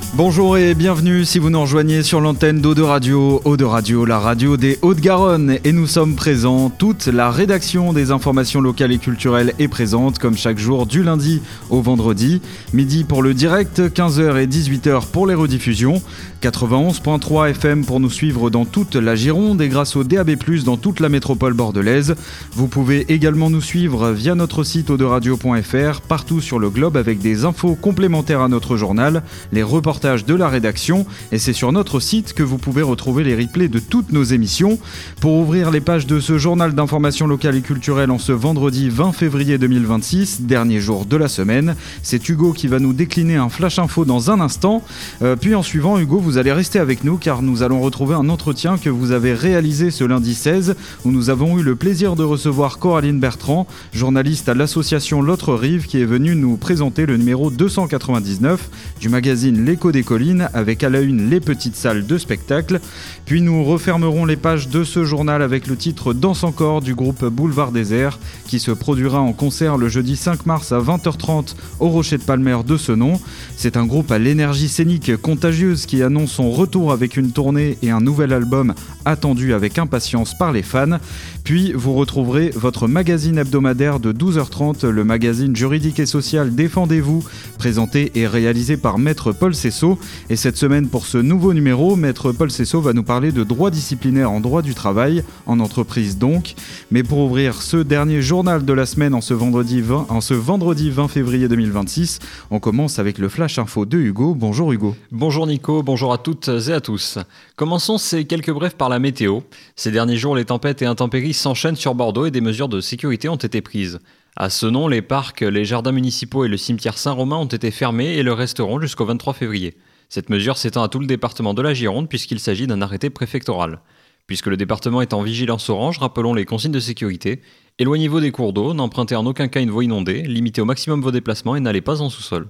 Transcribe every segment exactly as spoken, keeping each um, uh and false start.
Bonjour et bienvenue si vous nous rejoignez sur l'antenne d'Eau de Radio, Eau de Radio, la radio des Hauts-de-Garonne. Et nous sommes présents, toute la rédaction des informations locales et culturelles est présente, comme chaque jour du lundi au vendredi. Midi pour le direct, quinze heures et dix-huit heures pour les rediffusions. quatre-vingt-onze virgule trois F M pour nous suivre dans toute la Gironde et grâce au D A B plus, dans toute la métropole bordelaise. Vous pouvez également nous suivre via notre site eau de radio point f r, partout sur le globe avec des infos complémentaires à notre journal, les reportages de la rédaction, et c'est sur notre site que vous pouvez retrouver les replays de toutes nos émissions. Pour ouvrir les pages de ce journal d'information locale et culturelle en ce vendredi vingt février deux mille vingt-six, dernier jour de la semaine, c'est Hugo qui va nous décliner un flash info dans un instant. Euh, puis en suivant, Hugo, vous allez rester avec nous car nous allons retrouver un entretien que vous avez réalisé ce lundi seize, où nous avons eu le plaisir de recevoir Coraline Bertrand, journaliste à l'association L'Autre Rive, qui est venue nous présenter le numéro deux cent quatre-vingt-dix-neuf du magazine L'Écho des Collines, avec à la une les petites salles de spectacle. Puis nous refermerons les pages de ce journal avec le titre Danse encore du groupe Boulevard Désert, qui se produira en concert le jeudi cinq mars à vingt heures trente au Rocher de Palmer de ce nom. C'est un groupe à l'énergie scénique contagieuse qui annonce son retour avec une tournée et un nouvel album attendu avec impatience par les fans. Puis vous retrouverez votre magazine hebdomadaire de douze heures trente, le magazine juridique et social Défendez-vous, présenté et réalisé par Maître Paul Cessot. Et cette semaine, pour ce nouveau numéro, Maître Paul Cessot va nous parler de droit disciplinaire en droit du travail, en entreprise donc. Mais pour ouvrir ce dernier journal de la semaine en ce vendredi vingt, en ce vendredi vingt février deux mille vingt-six, on commence avec le Flash Info de Hugo. Bonjour Hugo. Bonjour Nico, bonjour à toutes et à tous. Commençons ces quelques brefs par la météo. Ces derniers jours, les tempêtes et intempéries s'enchaînent sur Bordeaux et des mesures de sécurité ont été prises. À Senon, les parcs, les jardins municipaux et le cimetière Saint-Romain ont été fermés et le resteront jusqu'au vingt-trois février. Cette mesure s'étend à tout le département de la Gironde puisqu'il s'agit d'un arrêté préfectoral. Puisque le département est en vigilance orange, rappelons les consignes de sécurité. Éloignez-vous des cours d'eau, n'empruntez en aucun cas une voie inondée, limitez au maximum vos déplacements et n'allez pas en sous-sol.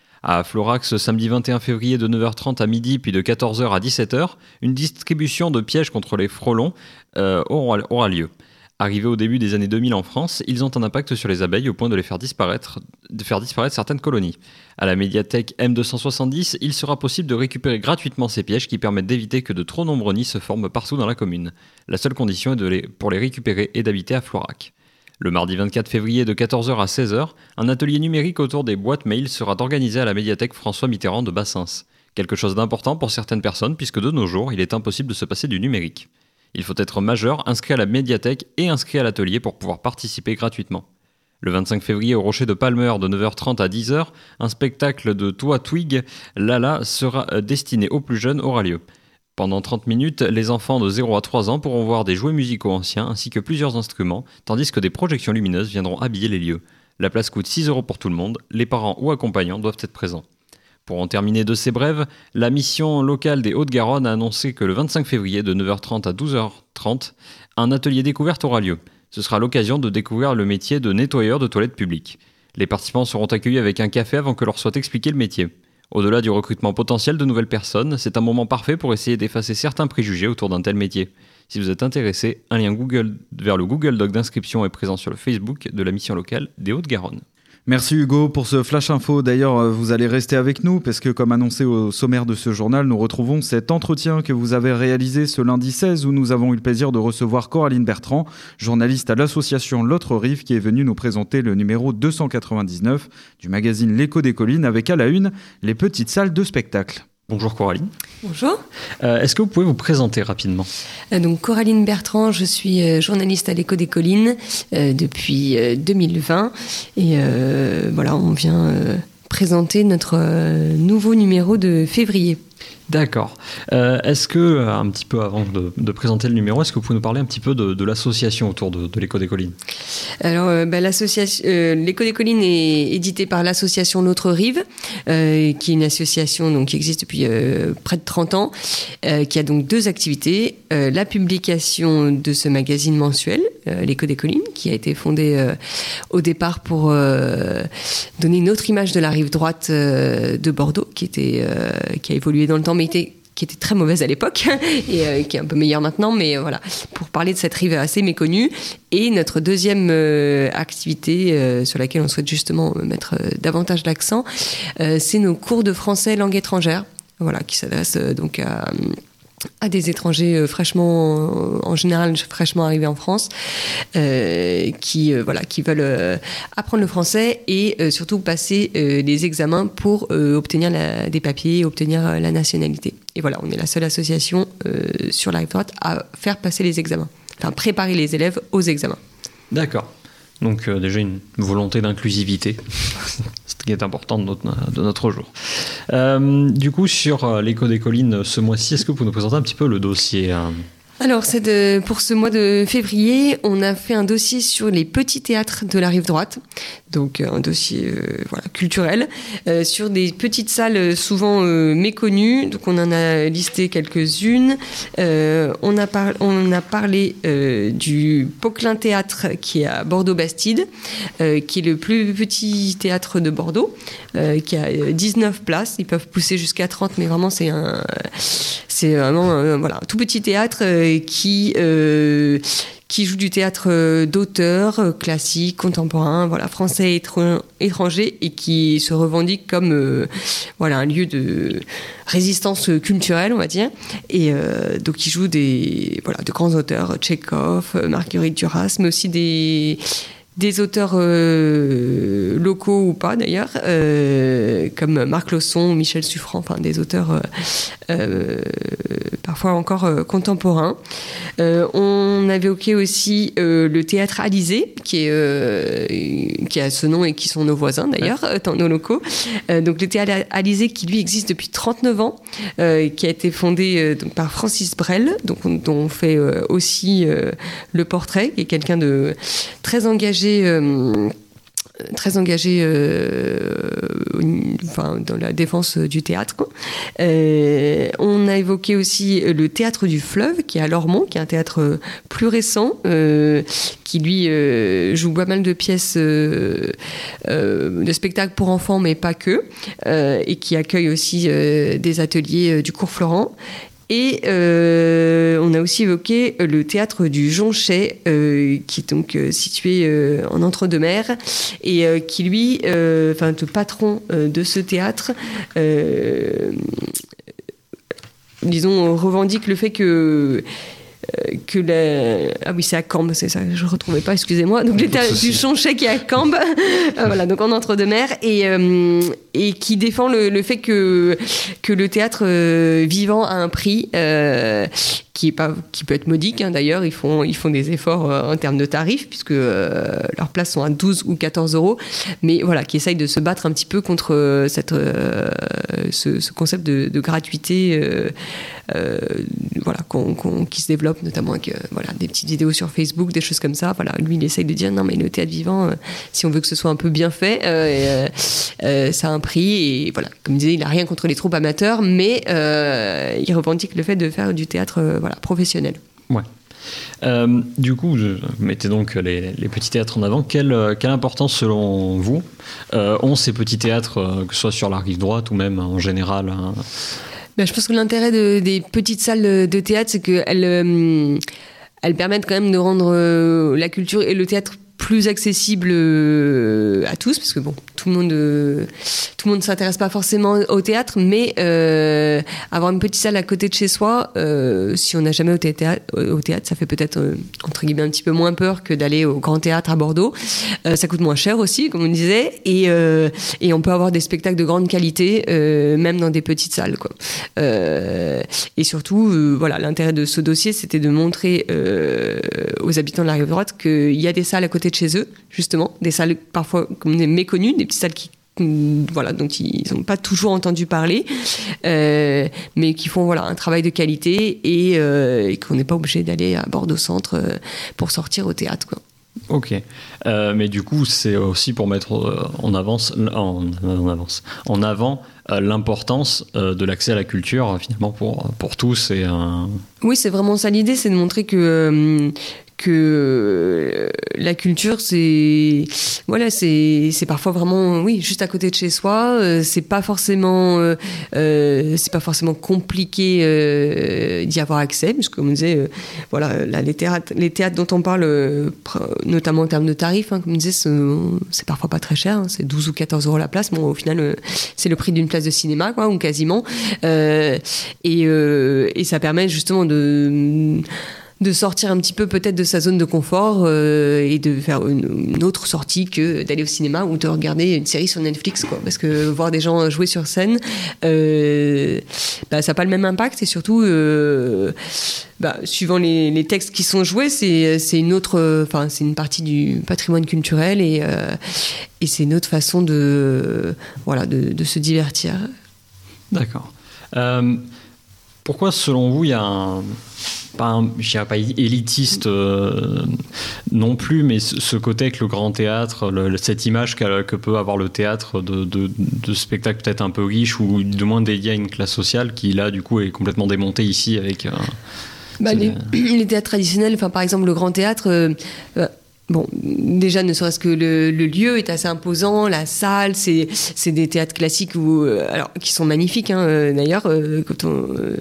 À Florax, samedi vingt et un février de neuf heures trente à midi puis de quatorze heures à dix-sept heures, une distribution de pièges contre les frelons euh, aura lieu. Arrivés au début des années deux mille en France, ils ont un impact sur les abeilles au point de les faire disparaître, de faire disparaître certaines colonies. À la médiathèque M deux cent soixante-dix, il sera possible de récupérer gratuitement ces pièges qui permettent d'éviter que de trop nombreux nids se forment partout dans la commune. La seule condition est de les, pour les récupérer est d'habiter à Florac. Le mardi vingt-quatre février de quatorze heures à seize heures, un atelier numérique autour des boîtes mail sera organisé à la médiathèque François Mitterrand de Bassens. Quelque chose d'important pour certaines personnes puisque de nos jours, il est impossible de se passer du numérique. Il faut être majeur, inscrit à la médiathèque et inscrit à l'atelier pour pouvoir participer gratuitement. Le vingt-cinq février au Rocher de Palmer de neuf heures trente à dix heures, un spectacle de Toi Twig, Lala sera destiné aux plus jeunes aura lieu. Pendant trente minutes, les enfants de zéro à trois ans pourront voir des jouets musicaux anciens ainsi que plusieurs instruments, tandis que des projections lumineuses viendront habiller les lieux. La place coûte six euros pour tout le monde, les parents ou accompagnants doivent être présents. Pour en terminer de ces brèves, la mission locale des Hauts-de-Garonne a annoncé que le vingt-cinq février de neuf heures trente à douze heures trente, un atelier découverte aura lieu. Ce sera l'occasion de découvrir le métier de nettoyeur de toilettes publiques. Les participants seront accueillis avec un café avant que leur soit expliqué le métier. Au-delà du recrutement potentiel de nouvelles personnes, c'est un moment parfait pour essayer d'effacer certains préjugés autour d'un tel métier. Si vous êtes intéressé, un lien Google vers le Google Doc d'inscription est présent sur le Facebook de la mission locale des Hauts-de-Garonne. Merci Hugo pour ce flash info. D'ailleurs, vous allez rester avec nous parce que, comme annoncé au sommaire de ce journal, nous retrouvons cet entretien que vous avez réalisé ce lundi seize où nous avons eu le plaisir de recevoir Coraline Bertrand, journaliste à l'association L'Autre Rive, qui est venue nous présenter le numéro deux cent quatre-vingt-dix-neuf du magazine L'Écho des Collines avec à la une les petites salles de spectacle. Bonjour Coraline. Bonjour. Euh, est-ce que vous pouvez vous présenter rapidement ? euh, Donc Coraline Bertrand, je suis euh, journaliste à l'Écho des Collines euh, depuis euh, deux mille vingt et euh, voilà, on vient euh, présenter notre euh, nouveau numéro de février. D'accord. Euh, est-ce que, un petit peu avant de, de présenter le numéro, est-ce que vous pouvez nous parler un petit peu de, de l'association autour de, de l'Écho des Collines ? Alors, euh, bah, l'association, euh, l'Écho des Collines est édité par l'association L'Autre Rive, euh, qui est une association donc, qui existe depuis euh, près de trente ans, euh, qui a donc deux activités. Euh, la publication de ce magazine mensuel, euh, L'Écho des Collines, qui a été fondé euh, au départ pour euh, donner une autre image de la rive droite euh, de Bordeaux, qui, était, euh, qui a évolué dans le temps, mais était, qui était très mauvaise à l'époque et euh, qui est un peu meilleure maintenant, mais euh, voilà, pour parler de cette rive assez méconnue. Et notre deuxième euh, activité euh, sur laquelle on souhaite justement mettre euh, davantage l'accent, euh, c'est nos cours de français langue étrangère. voilà, qui s'adresse euh, donc à à des étrangers euh, fraîchement, en général fraîchement arrivés en France, euh, qui euh, voilà, qui veulent euh, apprendre le français et euh, surtout passer euh, les examens pour euh, obtenir la, des papiers, obtenir euh, la nationalité. Et voilà, on est la seule association euh, sur la rive droite à faire passer les examens, enfin préparer les élèves aux examens. D'accord. Donc euh, déjà une volonté d'inclusivité, ce qui est important de notre, de notre jour. Euh, du coup, sur euh, l'écho des collines ce mois-ci, est-ce que vous pouvez nous présenter un petit peu le dossier hein Alors, c'est de, pour ce mois de février, on a fait un dossier sur les petits théâtres de la rive droite, donc un dossier euh, voilà, culturel, euh, sur des petites salles souvent euh, méconnues. Donc, on en a listé quelques-unes. Euh, on, a par, on a parlé euh, du Poquelin Théâtre qui est à Bordeaux-Bastide, euh, qui est le plus petit théâtre de Bordeaux, euh, qui a dix-neuf places. Ils peuvent pousser jusqu'à trente, mais vraiment, c'est un, c'est vraiment euh, voilà, un tout petit théâtre euh, qui euh, qui joue du théâtre euh, d'auteur euh, classique, contemporain, voilà, français et étr- étranger, et qui se revendique comme euh, voilà un lieu de résistance culturelle, on va dire. Et euh, donc il joue des voilà de grands auteurs, Tchekhov, Marguerite Duras, mais aussi des des auteurs euh, locaux ou pas d'ailleurs, euh, comme Marc Lausson ou Michel Suffran, enfin des auteurs euh, euh, parfois encore euh, contemporains. Euh, on avait évoqué aussi euh, le théâtre Alizé, qui, est, euh, qui a ce nom et qui sont nos voisins d'ailleurs, ouais. Dans nos locaux. Euh, donc le théâtre Alizé qui lui existe depuis trente-neuf ans, euh, qui a été fondé euh, donc, par Francis Brel, donc, on, dont on fait euh, aussi euh, le portrait, qui est quelqu'un de très engagé Euh, très engagé euh, enfin, dans la défense du théâtre. Euh, on a évoqué aussi le théâtre du Fleuve, qui est à Lormont, qui est un théâtre plus récent, euh, qui lui euh, joue pas mal de pièces euh, euh, de spectacles pour enfants, mais pas que, euh, et qui accueille aussi euh, des ateliers euh, du cours Florent. Et euh, on a aussi évoqué le théâtre du Jonchet, euh, qui est donc euh, situé euh, en entre-deux-mers, et euh, qui lui, euh, enfin le patron euh, de ce théâtre, euh, disons, revendique le fait que que la... Ah oui, c'est à Cambes, c'est ça, je ne retrouvais pas, excusez-moi. Donc, l'état du Jonchet qui est à Cambes, euh, voilà, donc en entre-deux-mers, et, euh, et qui défend le, le fait que, que le théâtre euh, vivant a un prix euh, qui, est pas, qui peut être modique, hein, d'ailleurs. Ils font, ils font des efforts euh, en termes de tarifs, puisque euh, leurs places sont à douze ou quatorze euros, mais voilà, qui essayent de se battre un petit peu contre euh, cette, euh, ce, ce concept de, de gratuité euh, euh, voilà, qu'on, qu'on, qui se développe, notamment avec euh, voilà, des petites vidéos sur Facebook, des choses comme ça. Voilà, lui, il essaye de dire non, mais le théâtre vivant, euh, si on veut que ce soit un peu bien fait, euh, euh, ça a un prix. Et voilà, comme je disais, il n'a rien contre les troupes amateurs, mais euh, il revendique le fait de faire du théâtre euh, voilà, professionnel. Ouais. Euh, du coup, vous mettez donc les, les petits théâtres en avant. Quelle, quelle importance, selon vous, euh, ont ces petits théâtres, euh, que ce soit sur la rive droite ou même en général hein Ben, je pense que l'intérêt de, des petites salles de théâtre, c'est qu'elles euh, elles permettent quand même de rendre euh, la culture et le théâtre plus accessible euh, à tous, parce que bon, tout le monde, euh, tout le monde ne s'intéresse pas forcément au théâtre, mais euh, avoir une petite salle à côté de chez soi, euh, si on n'a jamais été au théâtre, au théâtre, ça fait peut-être euh, entre guillemets un petit peu moins peur que d'aller au Grand Théâtre à Bordeaux. Euh, ça coûte moins cher aussi, comme on disait, et euh, et on peut avoir des spectacles de grande qualité, euh, même dans des petites salles, quoi. Euh, et surtout, euh, voilà, l'intérêt de ce dossier, c'était de montrer euh, aux habitants de la rive droite qu'il y a des salles à côté de chez eux, justement, des salles parfois comme des méconnues, des petites salles qui, voilà, dont ils n'ont pas toujours entendu parler, euh, mais qui font voilà, un travail de qualité et, euh, et qu'on n'est pas obligé d'aller à Bordeaux-Centre euh, pour sortir au théâtre, quoi. Ok, euh, mais du coup c'est aussi pour mettre en avance, en, en avance, en avant euh, l'importance euh, de l'accès à la culture finalement pour pour tous et euh... Oui, c'est vraiment ça l'idée, c'est de montrer que euh, que la culture, c'est voilà, c'est c'est parfois vraiment oui juste à côté de chez soi. Euh, c'est pas forcément euh, euh, c'est pas forcément compliqué euh, d'y avoir accès, puisque comme on disait, euh, voilà, là, les théâtres les théâtres dont on parle, euh, notamment en termes de tarifs, hein, comme on disait, c'est, c'est parfois pas très cher, hein, c'est douze ou quatorze euros la place. Bon, au final, euh, c'est le prix d'une place de cinéma, quoi, ou quasiment. Euh, et euh, et ça permet justement de de sortir un petit peu peut-être de sa zone de confort euh, et de faire une, une autre sortie que d'aller au cinéma ou de regarder une série sur Netflix, quoi. Parce que voir des gens jouer sur scène, euh, bah, ça n'a pas le même impact, et surtout euh, bah, suivant les, les textes qui sont joués, c'est, c'est une autre, enfin c'est une partie du patrimoine culturel, et, euh, et c'est une autre façon de, voilà, de, de se divertir. D'accord. Euh, pourquoi selon vous il y a un pas un, je dirais pas élitiste euh, non plus, mais ce, ce côté avec le grand théâtre, le, cette image que peut avoir le théâtre de, de, de spectacles peut-être un peu riches ou du moins dédiés à une classe sociale qui là du coup est complètement démontée ici avec euh, bah, les, les théâtres traditionnels, enfin par exemple le grand théâtre, euh, euh, bon, déjà, ne serait-ce que le, le lieu est assez imposant, la salle, c'est, c'est des théâtres classiques où, euh, alors, qui sont magnifiques, hein, euh, d'ailleurs, euh, quand on, euh,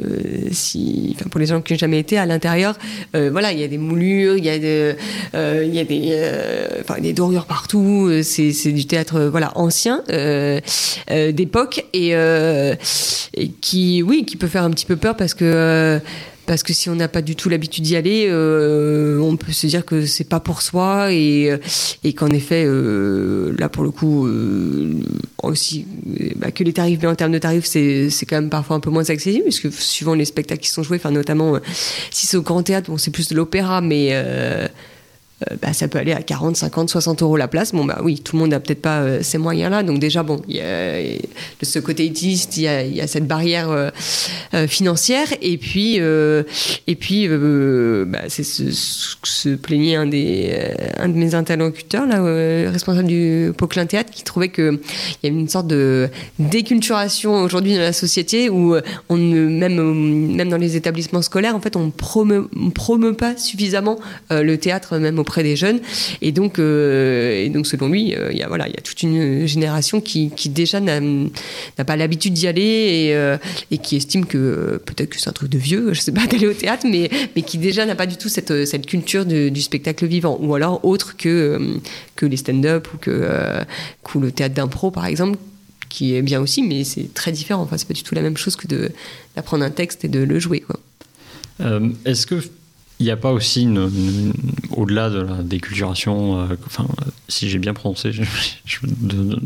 si, enfin, pour les gens qui n'ont jamais été à l'intérieur, euh, voilà, il y a des moulures, il y a, de, euh, il y a des, euh, enfin, des dorures partout, euh, c'est, c'est du théâtre, euh, voilà, ancien, euh, euh, d'époque, et, euh, et qui, oui, qui peut faire un petit peu peur parce que, euh, Parce que si on n'a pas du tout l'habitude d'y aller, euh, on peut se dire que c'est pas pour soi, et, et qu'en effet, euh, là pour le coup, euh, aussi, bah, que les tarifs, mais en termes de tarifs, c'est, c'est quand même parfois un peu moins accessible, puisque suivant les spectacles qui sont joués, enfin notamment euh, si c'est au grand théâtre, bon, c'est plus de l'opéra, mais euh, Euh, bah, ça peut aller à quarante, cinquante, soixante euros la place. Bon, bah oui, tout le monde n'a peut-être pas euh, ces moyens-là. Donc, déjà, bon, il y a, de ce côté élitiste, il y a, il y a cette barrière euh, euh, financière. Et puis, euh, et puis euh, bah, c'est ce, ce, se plaignait un, des, euh, un de mes interlocuteurs, là, euh, responsable du Poquelin Théâtre, qui trouvait qu'il y a une sorte de déculturation aujourd'hui dans la société où on ne, même, même dans les établissements scolaires, en fait, on ne promeut, on promeut pas suffisamment euh, le théâtre, même au auprès des jeunes, et donc, euh, et donc selon lui, il euh, y a voilà, il y a toute une génération qui, qui déjà n'a, n'a pas l'habitude d'y aller, et, euh, et qui estime que euh, peut-être que c'est un truc de vieux, je sais pas, d'aller au théâtre, mais mais qui déjà n'a pas du tout cette cette culture de, du spectacle vivant, ou alors autre que euh, que les stand-up ou que euh, que le théâtre d'impro par exemple, qui est bien aussi, mais c'est très différent. Enfin, c'est pas du tout la même chose que de d'apprendre un texte et de le jouer, quoi. Euh, est-ce que il n'y a pas aussi, une, une, au-delà de la déculturation, euh, enfin, si j'ai bien prononcé, je, je, de, de,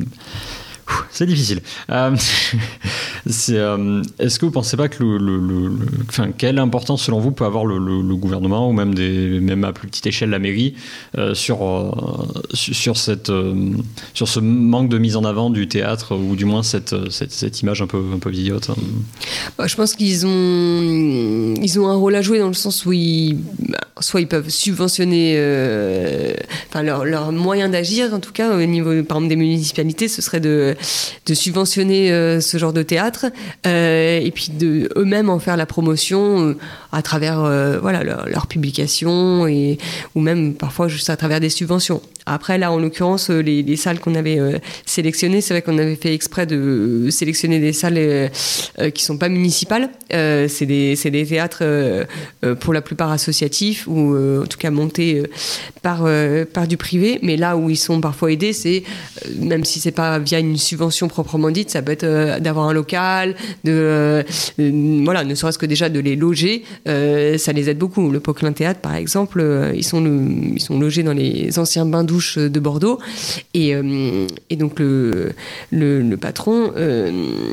c'est difficile. Euh, c'est, euh, est-ce que vous ne pensez pas que le, le, le, le, enfin, quelle importance selon vous peut avoir le, le, le gouvernement, ou même, des, même à plus petite échelle la mairie, euh, sur, euh, sur, cette, euh, sur ce manque de mise en avant du théâtre, ou du moins cette, cette, cette image un peu, un peu vieillotte, hein. Bah, je pense qu'ils ont, ils ont un rôle à jouer dans le sens où ils, bah, soit ils peuvent subventionner euh, enfin, leur, leur moyen d'agir, en tout cas au niveau par exemple des municipalités, ce serait de, de subventionner euh, ce genre de théâtre, euh, et puis de eux-mêmes en faire la promotion euh, à travers euh, voilà, leur, leur publication, et, ou même parfois juste à travers des subventions. Après, là, en l'occurrence, les, les salles qu'on avait euh, sélectionnées, c'est vrai qu'on avait fait exprès de sélectionner des salles euh, euh, qui sont pas municipales. Euh, c'est, des, c'est des théâtres euh, euh, pour la plupart associatifs, ou euh, en tout cas montés euh, par, euh, par du privé. Mais là où ils sont parfois aidés, c'est, euh, même si c'est pas via une subvention proprement dite, ça peut être euh, d'avoir un local, de, euh, euh, voilà, ne serait-ce que déjà de les loger, euh, ça les aide beaucoup. Le Poquelin Théâtre, par exemple, euh, ils, sont le, ils sont logés dans les anciens bains douche de Bordeaux, et, euh, et donc le, le, le patron euh,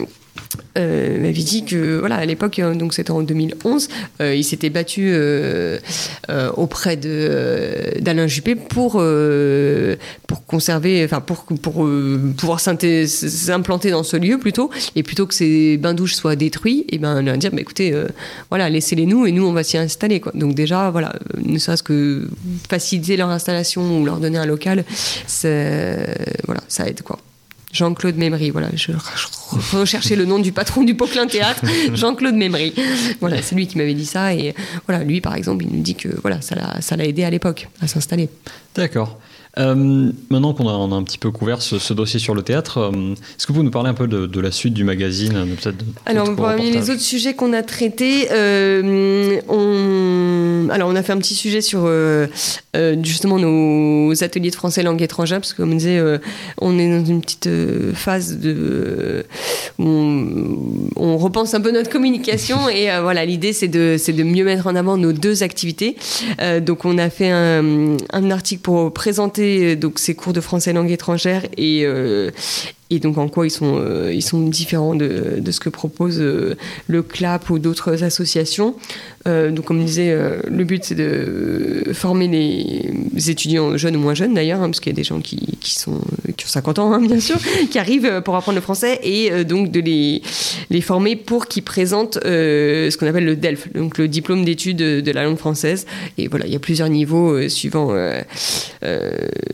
euh, m'avait dit que voilà, à l'époque, donc c'était en deux mille onze, euh, il s'était battu euh, euh, auprès de, euh, d'Alain Juppé pour, euh, pour conserver, enfin pour, pour euh, pouvoir s'implanter dans ce lieu plutôt, et plutôt que ces bains-douches soient détruits, et ben leur dire bah, écoutez, euh, voilà, laissez-les nous et nous on va s'y installer, quoi. Donc déjà, voilà, ne serait-ce que faciliter leur installation ou leur donner un local, c'est, voilà, ça aide, quoi. Jean-Claude Mémery, voilà, je, je recherchais le nom du patron du Poquelin Théâtre, Jean-Claude Mémery. Voilà, c'est lui qui m'avait dit ça, et voilà, lui par exemple, il nous dit que voilà, ça l'a, ça l'a aidé à l'époque à s'installer. D'accord. Euh, maintenant qu'on a, on a un petit peu couvert ce, ce dossier sur le théâtre, euh, est-ce que vous pouvez nous parler un peu de, de la suite du magazine, de, peut-être de, Alors, parmi les autres sujets qu'on a traités, euh, on... Alors, on a fait un petit sujet sur euh, euh, justement nos ateliers de français langue étrangère, parce que comme on disait, euh, on est dans une petite euh, phase de... où on, on repense un peu notre communication, et euh, voilà, l'idée c'est de, c'est de mieux mettre en avant nos deux activités. Euh, donc, on a fait un, un article pour présenter donc ces cours de français langue étrangère et euh, et donc en quoi ils sont euh, ils sont différents de, de ce que propose euh, le C L A P ou d'autres associations. Euh, donc comme je disais, euh, le but c'est de former les étudiants jeunes ou moins jeunes d'ailleurs, hein, parce qu'il y a des gens qui qui sont qui ont cinquante ans hein, bien sûr, qui arrivent pour apprendre le français, et euh, donc de les les former pour qu'ils présentent euh, ce qu'on appelle le D E L F, donc le diplôme d'études de la langue française. Et voilà, il y a plusieurs niveaux euh, suivant euh, euh,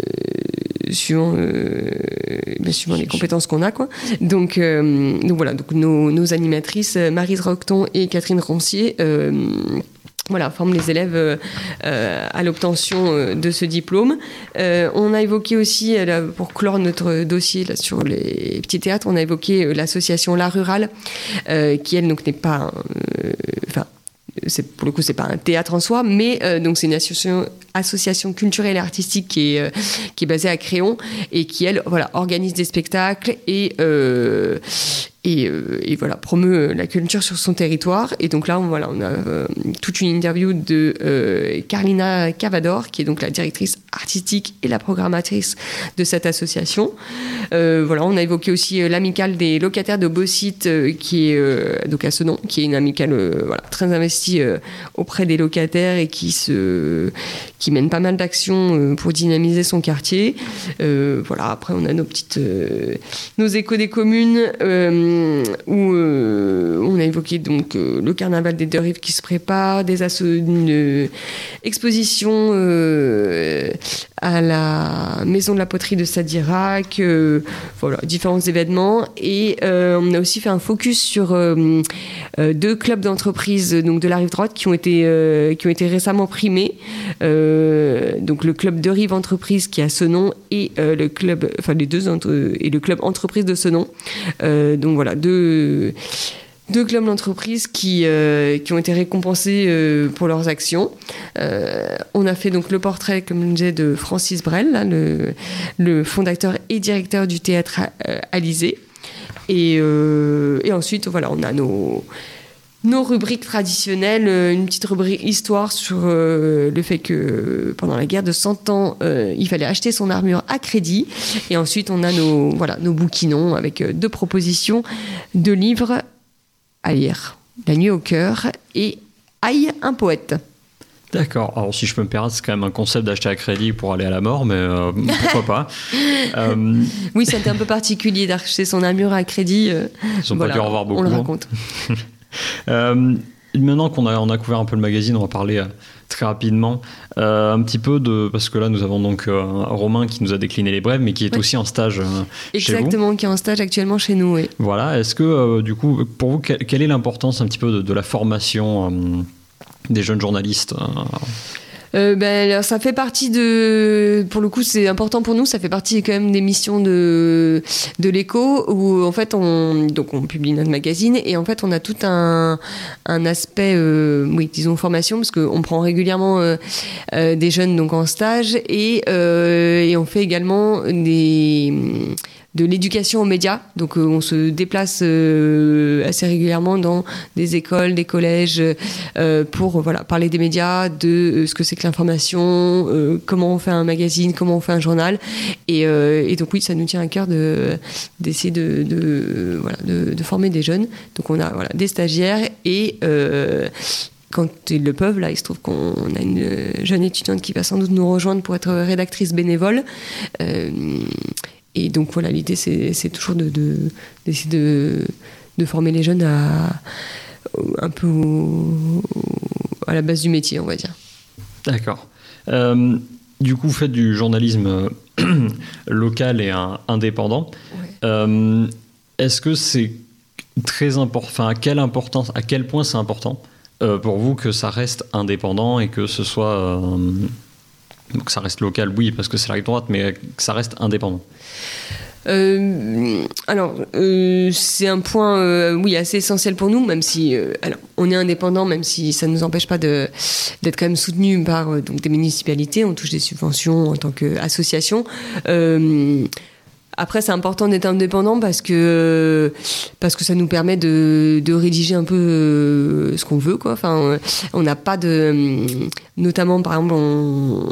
suivant euh, ben, suivant les compétences qu'on a, quoi. Donc euh, donc voilà, donc nos, nos animatrices Maryse Roqueton et Catherine Roncier euh, voilà, forment les élèves euh, euh, à l'obtention euh, de ce diplôme. Euh, on a évoqué aussi, là, pour clore notre dossier là, sur les petits théâtres, on a évoqué euh, l'association La Rurale, euh, qui elle donc n'est pas, enfin. Euh, c'est, pour le coup, c'est pas un théâtre en soi, mais euh, donc c'est une association, association culturelle et artistique qui est, euh, qui est basée à Créon, et qui, elle, voilà, organise des spectacles et, euh, et, euh, et voilà, promeut la culture sur son territoire. Et donc là, on, voilà, on a euh, toute une interview de euh, Carlina Cavador, qui est donc la directrice artistique et la programmatrice de cette association. Euh, voilà, on a évoqué aussi euh, l'amicale des locataires de Beausite, euh, qui est euh, donc à Senon, qui est une amicale euh, voilà, très investie euh, auprès des locataires et qui se qui mène pas mal d'actions euh, pour dynamiser son quartier. Euh, voilà, après on a nos petites euh, nos échos des communes euh, où euh, on a évoqué donc euh, le carnaval des Deux Rives qui se prépare, des asso- une euh, exposition euh, à la maison de la poterie de Sadirac, euh, voilà, différents événements. Et euh, on a aussi fait un focus sur euh, euh, deux clubs d'entreprise donc de la rive droite qui ont été euh, qui ont été récemment primés. Euh, donc le club de Rive Entreprise qui est à Senon, et euh, le club, enfin les deux entre, et le club entreprise de Senon. Euh, donc voilà, deux Deux clubs d'entreprise qui, euh, qui ont été récompensés euh, pour leurs actions. Euh, on a fait donc le portrait, comme je disais, de Francis Brel, là, le, le fondateur et directeur du théâtre euh, Alizé. Et, euh, et ensuite, voilà, on a nos, nos rubriques traditionnelles, une petite rubrique histoire sur euh, le fait que pendant la guerre de Cent Ans, euh, il fallait acheter son armure à crédit. Et ensuite, on a nos, voilà, nos bouquinons avec euh, deux propositions de livres à lire. La nuit au cœur et Aïe, un poète. D'accord. Alors, si je peux me permettre, c'est quand même un concept d'acheter à crédit pour aller à la mort, mais euh, pourquoi pas. euh... Oui, c'était un peu particulier d'acheter son armure à crédit. Euh, Ils n'ont voilà, pas dû en revoir beaucoup. On le raconte. euh, maintenant qu'on a, on a couvert un peu le magazine, on va parler euh, très rapidement euh, un petit peu de... Parce que là, nous avons donc euh, Romain qui nous a décliné les brèves, mais qui est oui. aussi en stage euh, chez vous. Exactement, qui est en stage actuellement chez nous, oui. Voilà. Est-ce que, euh, du coup, pour vous, quelle, quelle est l'importance un petit peu de, de la formation euh, des jeunes journalistes euh... Euh, ben, alors, ça fait partie de, pour le coup, c'est important pour nous. Ça fait partie quand même des missions de de l'Écho où en fait on donc on publie notre magazine et en fait on a tout un un aspect, euh, oui, disons formation, parce qu'on prend régulièrement euh, euh, des jeunes donc en stage et euh, et on fait également des de l'éducation aux médias. Donc, euh, on se déplace euh, assez régulièrement dans des écoles, des collèges, euh, pour voilà, parler des médias, de euh, ce que c'est que l'information, euh, comment on fait un magazine, comment on fait un journal. Et, euh, et donc, oui, ça nous tient à cœur de, d'essayer de, de, voilà, de, de former des jeunes. Donc, on a voilà, des stagiaires et... Euh, quand ils le peuvent, là, il se trouve qu'on a une jeune étudiante qui va sans doute nous rejoindre pour être rédactrice bénévole. Euh, Et donc voilà, l'idée c'est, c'est toujours de, de, d'essayer de, de former les jeunes à, un peu au, à la base du métier, on va dire. D'accord. Euh, du coup, vous faites du journalisme local et un, indépendant. Ouais. Euh, est-ce que c'est très important, enfin, à quelle importance, à quel point c'est important euh, pour vous que ça reste indépendant et que ce soit, euh, que ça reste local, oui, parce que c'est la rive droite, mais que ça reste indépendant? Euh, alors, euh, c'est un point, euh, oui, assez essentiel pour nous, même si, euh, alors, on est indépendant, même si ça ne nous empêche pas de, d'être quand même soutenu par euh, donc des municipalités. On touche des subventions en tant qu'association. Euh, Après, c'est important d'être indépendant parce que parce que ça nous permet de, de rédiger un peu euh, ce qu'on veut, quoi. Enfin, on n'a pas de, notamment par exemple, on,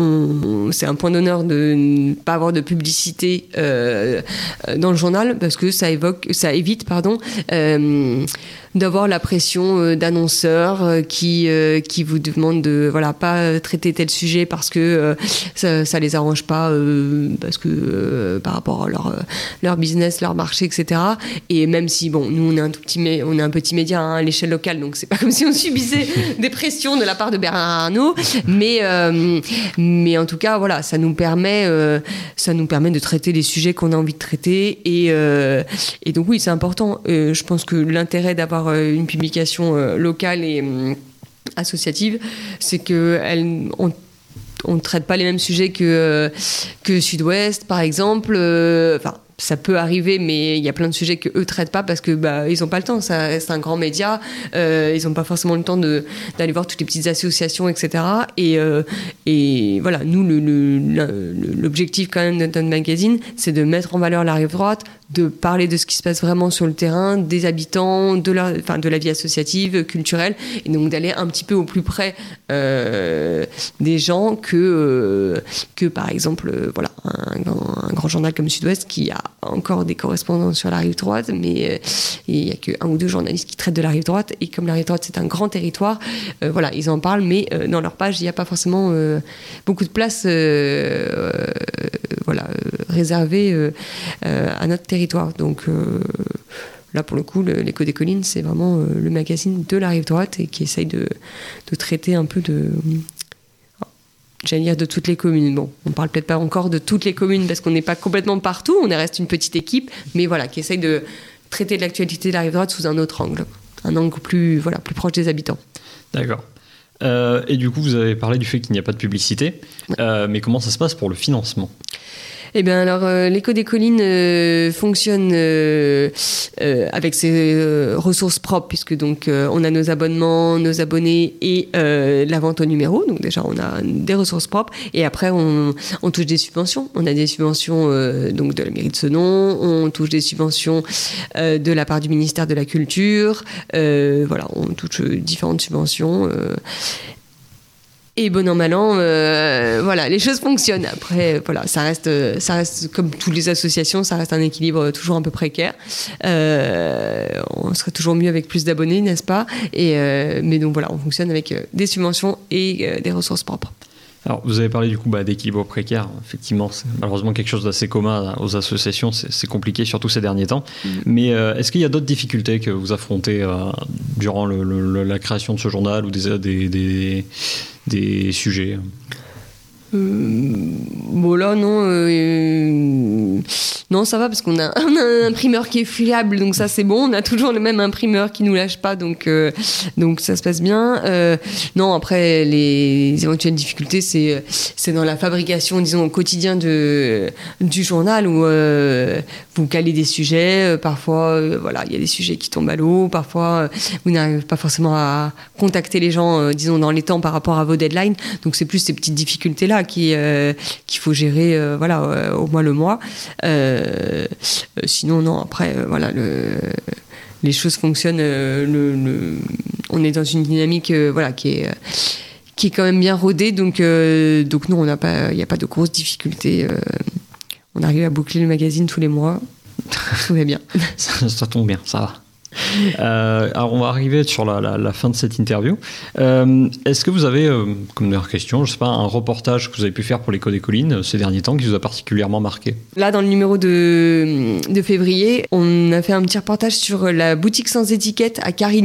on, c'est un point d'honneur de ne pas avoir de publicité euh, dans le journal parce que ça évoque, ça évite, pardon. Euh, d'avoir la pression euh, d'annonceurs euh, qui euh, qui vous demandent de voilà pas traiter tel sujet parce que euh, ça ça les arrange pas euh, parce que euh, par rapport à leur euh, leur business, leur marché, et cetera. Et même si bon, nous on est un tout petit mé- on est un petit média hein, à l'échelle locale, donc c'est pas comme si on subissait des pressions de la part de Bernard Arnault, mais euh, mais en tout cas voilà, ça nous permet euh, ça nous permet de traiter les sujets qu'on a envie de traiter et euh, et donc oui, c'est important. Euh, je pense que l'intérêt d'avoir une publication euh, locale et euh, associative, c'est que elle, on on ne traite pas les mêmes sujets que euh, que Sud-Ouest, par exemple. Euh, enfin, ça peut arriver, mais il y a plein de sujets que eux traitent pas parce que bah ils ont pas le temps. Ça reste un grand média, euh, ils ont pas forcément le temps de d'aller voir toutes les petites associations, et cetera. Et euh, et voilà, nous le, le l'objectif quand même de notre magazine, c'est de mettre en valeur la rive droite, de parler de ce qui se passe vraiment sur le terrain, des habitants, de la, enfin de la vie associative, culturelle, et donc d'aller un petit peu au plus près euh, des gens que euh, que par exemple euh, voilà un, un grand journal comme Sud-Ouest qui a encore des correspondants sur la rive droite, mais euh, il y a que un ou deux journalistes qui traitent de la rive droite, et comme la rive droite c'est un grand territoire, euh, voilà ils en parlent, mais euh, dans leur page il n'y a pas forcément euh, beaucoup de place euh, euh, voilà euh, réservée euh, euh, à notre territoire. Donc euh, là pour le coup le, l'écho des collines c'est vraiment euh, le magazine de la rive droite et qui essaye de, de traiter un peu de j'allais dire de toutes les communes. Bon, on parle peut-être pas encore de toutes les communes parce qu'on n'est pas complètement partout, on reste une petite équipe, mais voilà, qui essaye de traiter de l'actualité de la rive droite sous un autre angle, un angle plus, voilà, plus proche des habitants. D'accord. Euh, et du coup, vous avez parlé du fait qu'il n'y a pas de publicité, ouais. euh, mais comment ça se passe pour le financement ? Eh bien, alors, euh, l'écho des collines euh, fonctionne euh, euh, avec ses euh, ressources propres, puisque donc euh, on a nos abonnements, nos abonnés et euh, la vente au numéro. Donc déjà, on a des ressources propres. Et après, on, on touche des subventions. On a des subventions euh, donc de la mairie de Senon. On touche des subventions euh, de la part du ministère de la Culture. Euh, voilà, on touche différentes subventions. Euh, Et bon an, mal an, euh, voilà, les choses fonctionnent. Après, voilà, ça reste, ça reste comme toutes les associations, ça reste un équilibre toujours un peu précaire. Euh, on serait toujours mieux avec plus d'abonnés, n'est-ce pas ? Et euh, mais donc voilà, on fonctionne avec des subventions et euh, des ressources propres. Alors, vous avez parlé du coup bah, d'équilibre précaire. Effectivement, c'est malheureusement quelque chose d'assez commun aux associations. C'est, c'est compliqué, surtout ces derniers temps. Mmh. Mais euh, est-ce qu'il y a d'autres difficultés que vous affrontez euh, durant le, le, la création de ce journal ou des, des, des, des sujets ? Euh, bon là non euh, non ça va parce qu'on a, on a un imprimeur qui est fiable, donc ça c'est bon, on a toujours le même imprimeur qui nous lâche pas, donc euh, donc ça se passe bien. Euh, non après les éventuelles difficultés c'est c'est dans la fabrication disons au quotidien de du journal où euh, vous calez des sujets, euh, parfois euh, voilà il y a des sujets qui tombent à l'eau, parfois euh, vous n'arrivez pas forcément à contacter les gens euh, disons dans les temps par rapport à vos deadlines, donc c'est plus ces petites difficultés là qui euh, qu'il faut gérer euh, voilà euh, au moins le mois. Euh, euh, sinon non après euh, voilà le les choses fonctionnent. Euh, le, le on est dans une dynamique euh, voilà qui est euh, qui est quand même bien rodée, donc euh, donc non on n'a pas il y a pas de grosses difficultés. Euh, on arrive à boucler le magazine tous les mois. Tout va bien. ça, ça tombe bien, ça va. Euh, alors on va arriver sur la, la, la fin de cette interview. Euh, est-ce que vous avez, euh, comme dernière question, je sais pas, un reportage que vous avez pu faire pour l'écho des collines euh, ces derniers temps qui vous a particulièrement marqué ? Là, dans le numéro de, de février, on a fait un petit reportage sur la boutique sans étiquette à Carignan,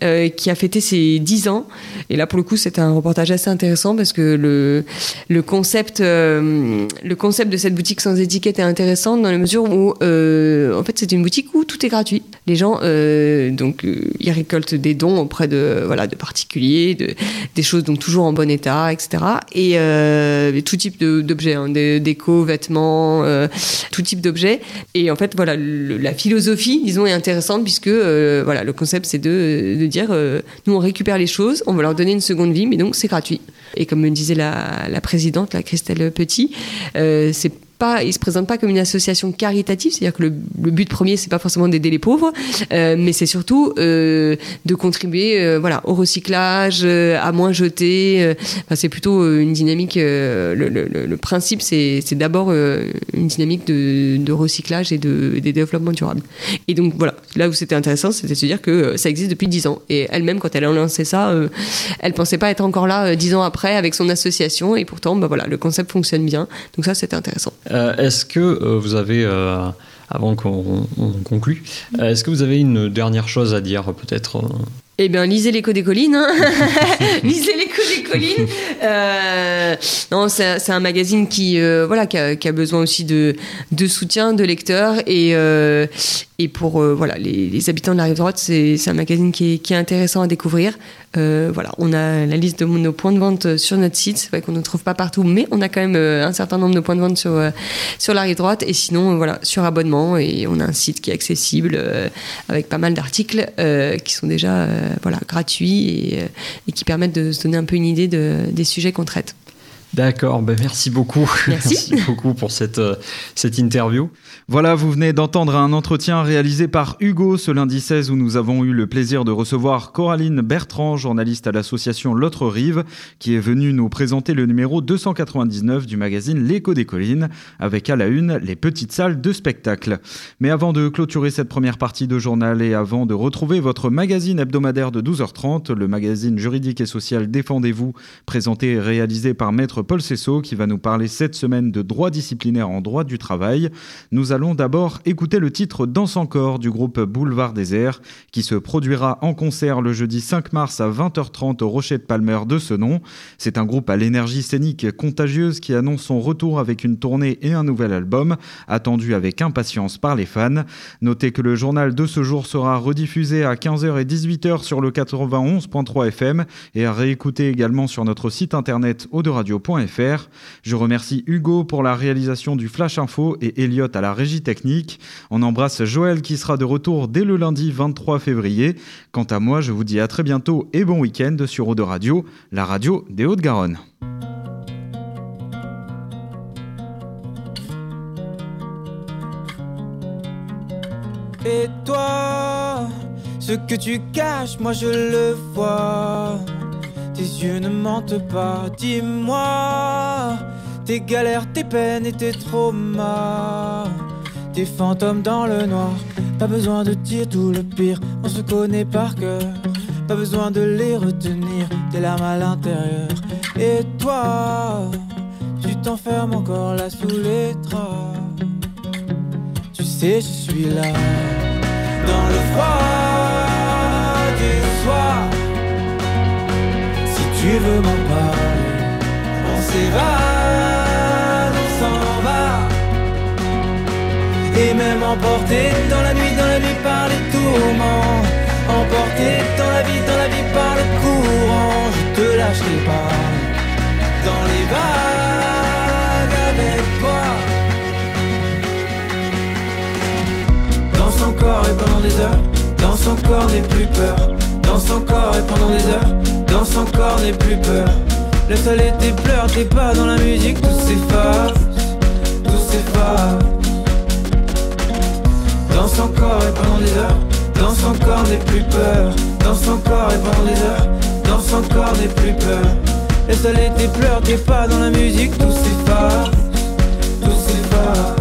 euh, qui a fêté ses dix ans. Et là, pour le coup, c'était un reportage assez intéressant parce que le, le, concept, euh, le concept de cette boutique sans étiquette est intéressant dans la mesure où, euh, en fait, c'est une boutique où tout est gratuit. Les gens, euh, donc, euh, ils récoltent des dons auprès de, voilà, de particuliers, de, des choses donc toujours en bon état, et cetera. Et euh, tout type de, d'objets, hein, des déco, vêtements, euh, tout type d'objets. Et en fait, voilà, le, la philosophie, disons, est intéressante puisque, euh, voilà, le concept, c'est de, de dire, euh, nous, on récupère les choses, on va leur donner une seconde vie, mais donc c'est gratuit. Et comme me disait la, la présidente, la Christelle Petit, euh, c'est pas, il se présente pas comme une association caritative, c'est-à-dire que le, le but premier, c'est pas forcément d'aider les pauvres, euh, mais c'est surtout euh, de contribuer, euh, voilà, au recyclage, euh, à moins jeter. Euh, enfin, c'est plutôt une dynamique. Euh, le, le, le principe, c'est, c'est d'abord euh, une dynamique de, de recyclage et de, de développement durable. Et donc voilà, là où c'était intéressant, c'était de se dire que ça existe depuis dix ans. Et elle-même, quand elle a lancé ça, euh, elle pensait pas être encore là dix ans après avec son association. Et pourtant, bah voilà, le concept fonctionne bien. Donc ça, c'était intéressant. Euh, est-ce que euh, vous avez, euh, avant qu'on on conclue, euh, est-ce que vous avez une dernière chose à dire peut-être euh... Eh bien, lisez l'Écho des collines. Hein. Lisez l'Écho des collines. Euh, non, c'est, c'est un magazine qui, euh, voilà, qui a, qui a besoin aussi de, de soutien, de lecteurs. Et, euh, et pour euh, voilà, les, les habitants de la Rive-Droite, c'est, c'est un magazine qui est, qui est intéressant à découvrir. Euh, voilà, on a la liste de nos points de vente sur notre site. C'est vrai qu'on ne trouve pas partout, mais on a quand même un certain nombre de points de vente sur, euh, sur la Rive-Droite. Et sinon, voilà, sur abonnement. Et on a un site qui est accessible euh, avec pas mal d'articles euh, qui sont déjà... Euh, voilà, gratuits et, et qui permettent de se donner un peu une idée de, des sujets qu'on traite. D'accord, ben merci beaucoup. Merci. Merci beaucoup pour cette, euh, cette interview. Voilà, vous venez d'entendre un entretien réalisé par Hugo ce lundi seize où nous avons eu le plaisir de recevoir Coraline Bertrand, journaliste à l'association L'Autre Rive, qui est venue nous présenter le numéro deux cent quatre-vingt-dix-neuf du magazine L'Écho des collines, avec à la une les petites salles de spectacle. Mais avant de clôturer cette première partie de journal et avant de retrouver votre magazine hebdomadaire de douze heures trente, le magazine juridique et social Défendez-vous, présenté et réalisé par Maître Paul Cessot, qui va nous parler cette semaine de droit disciplinaire en droit du travail. Nous allons d'abord écouter le titre Danse encore du groupe Boulevard Désert, qui se produira en concert le jeudi cinq mars à vingt heures trente au Rocher de Palmer de ce nom. C'est un groupe à l'énergie scénique contagieuse qui annonce son retour avec une tournée et un nouvel album, attendu avec impatience par les fans. Notez que le journal de ce jour sera rediffusé à quinze heures et dix-huit heures sur le quatre-vingt-onze virgule trois F M et à réécouter également sur notre site internet eau de radio point f r. Je remercie Hugo pour la réalisation du Flash Info et Elliot à la régie technique. On embrasse Joël qui sera de retour dès le lundi vingt-trois février. Quant à moi, je vous dis à très bientôt et bon week-end sur Eau de Radio, la radio des Hauts-de-Garonne. Et toi, ce que tu caches, moi je le vois. Tes yeux ne mentent pas, dis-moi tes galères, tes peines et tes traumas, tes fantômes dans le noir. Pas besoin de dire tout le pire, on se connaît par cœur. Pas besoin de les retenir, tes larmes à l'intérieur. Et toi, tu t'enfermes encore là sous les draps. Tu sais, je suis là, dans le froid du soir. Si tu veux m'en parler, on s'évade, on s'en va. Et même emporté dans la nuit, dans la nuit par les tourments, emporté dans la vie, dans la vie par le courant. Je te lâcherai pas dans les vagues avec toi. Dans son corps et pendant des heures, dans son corps n'aie plus peur. Dans son corps et pendant des heures, dans son corps n'aie plus peur. Le soleil tes pleurs, tes pas dans la musique, tout s'efface, tout s'efface. Dans son corps et pendant des heures, dans son corps n'aie plus peur. Dans son corps et pendant des heures, dans son corps n'aie plus peur. Le soleil tes pleurs, tes pas dans la musique, tout s'efface, tout s'efface.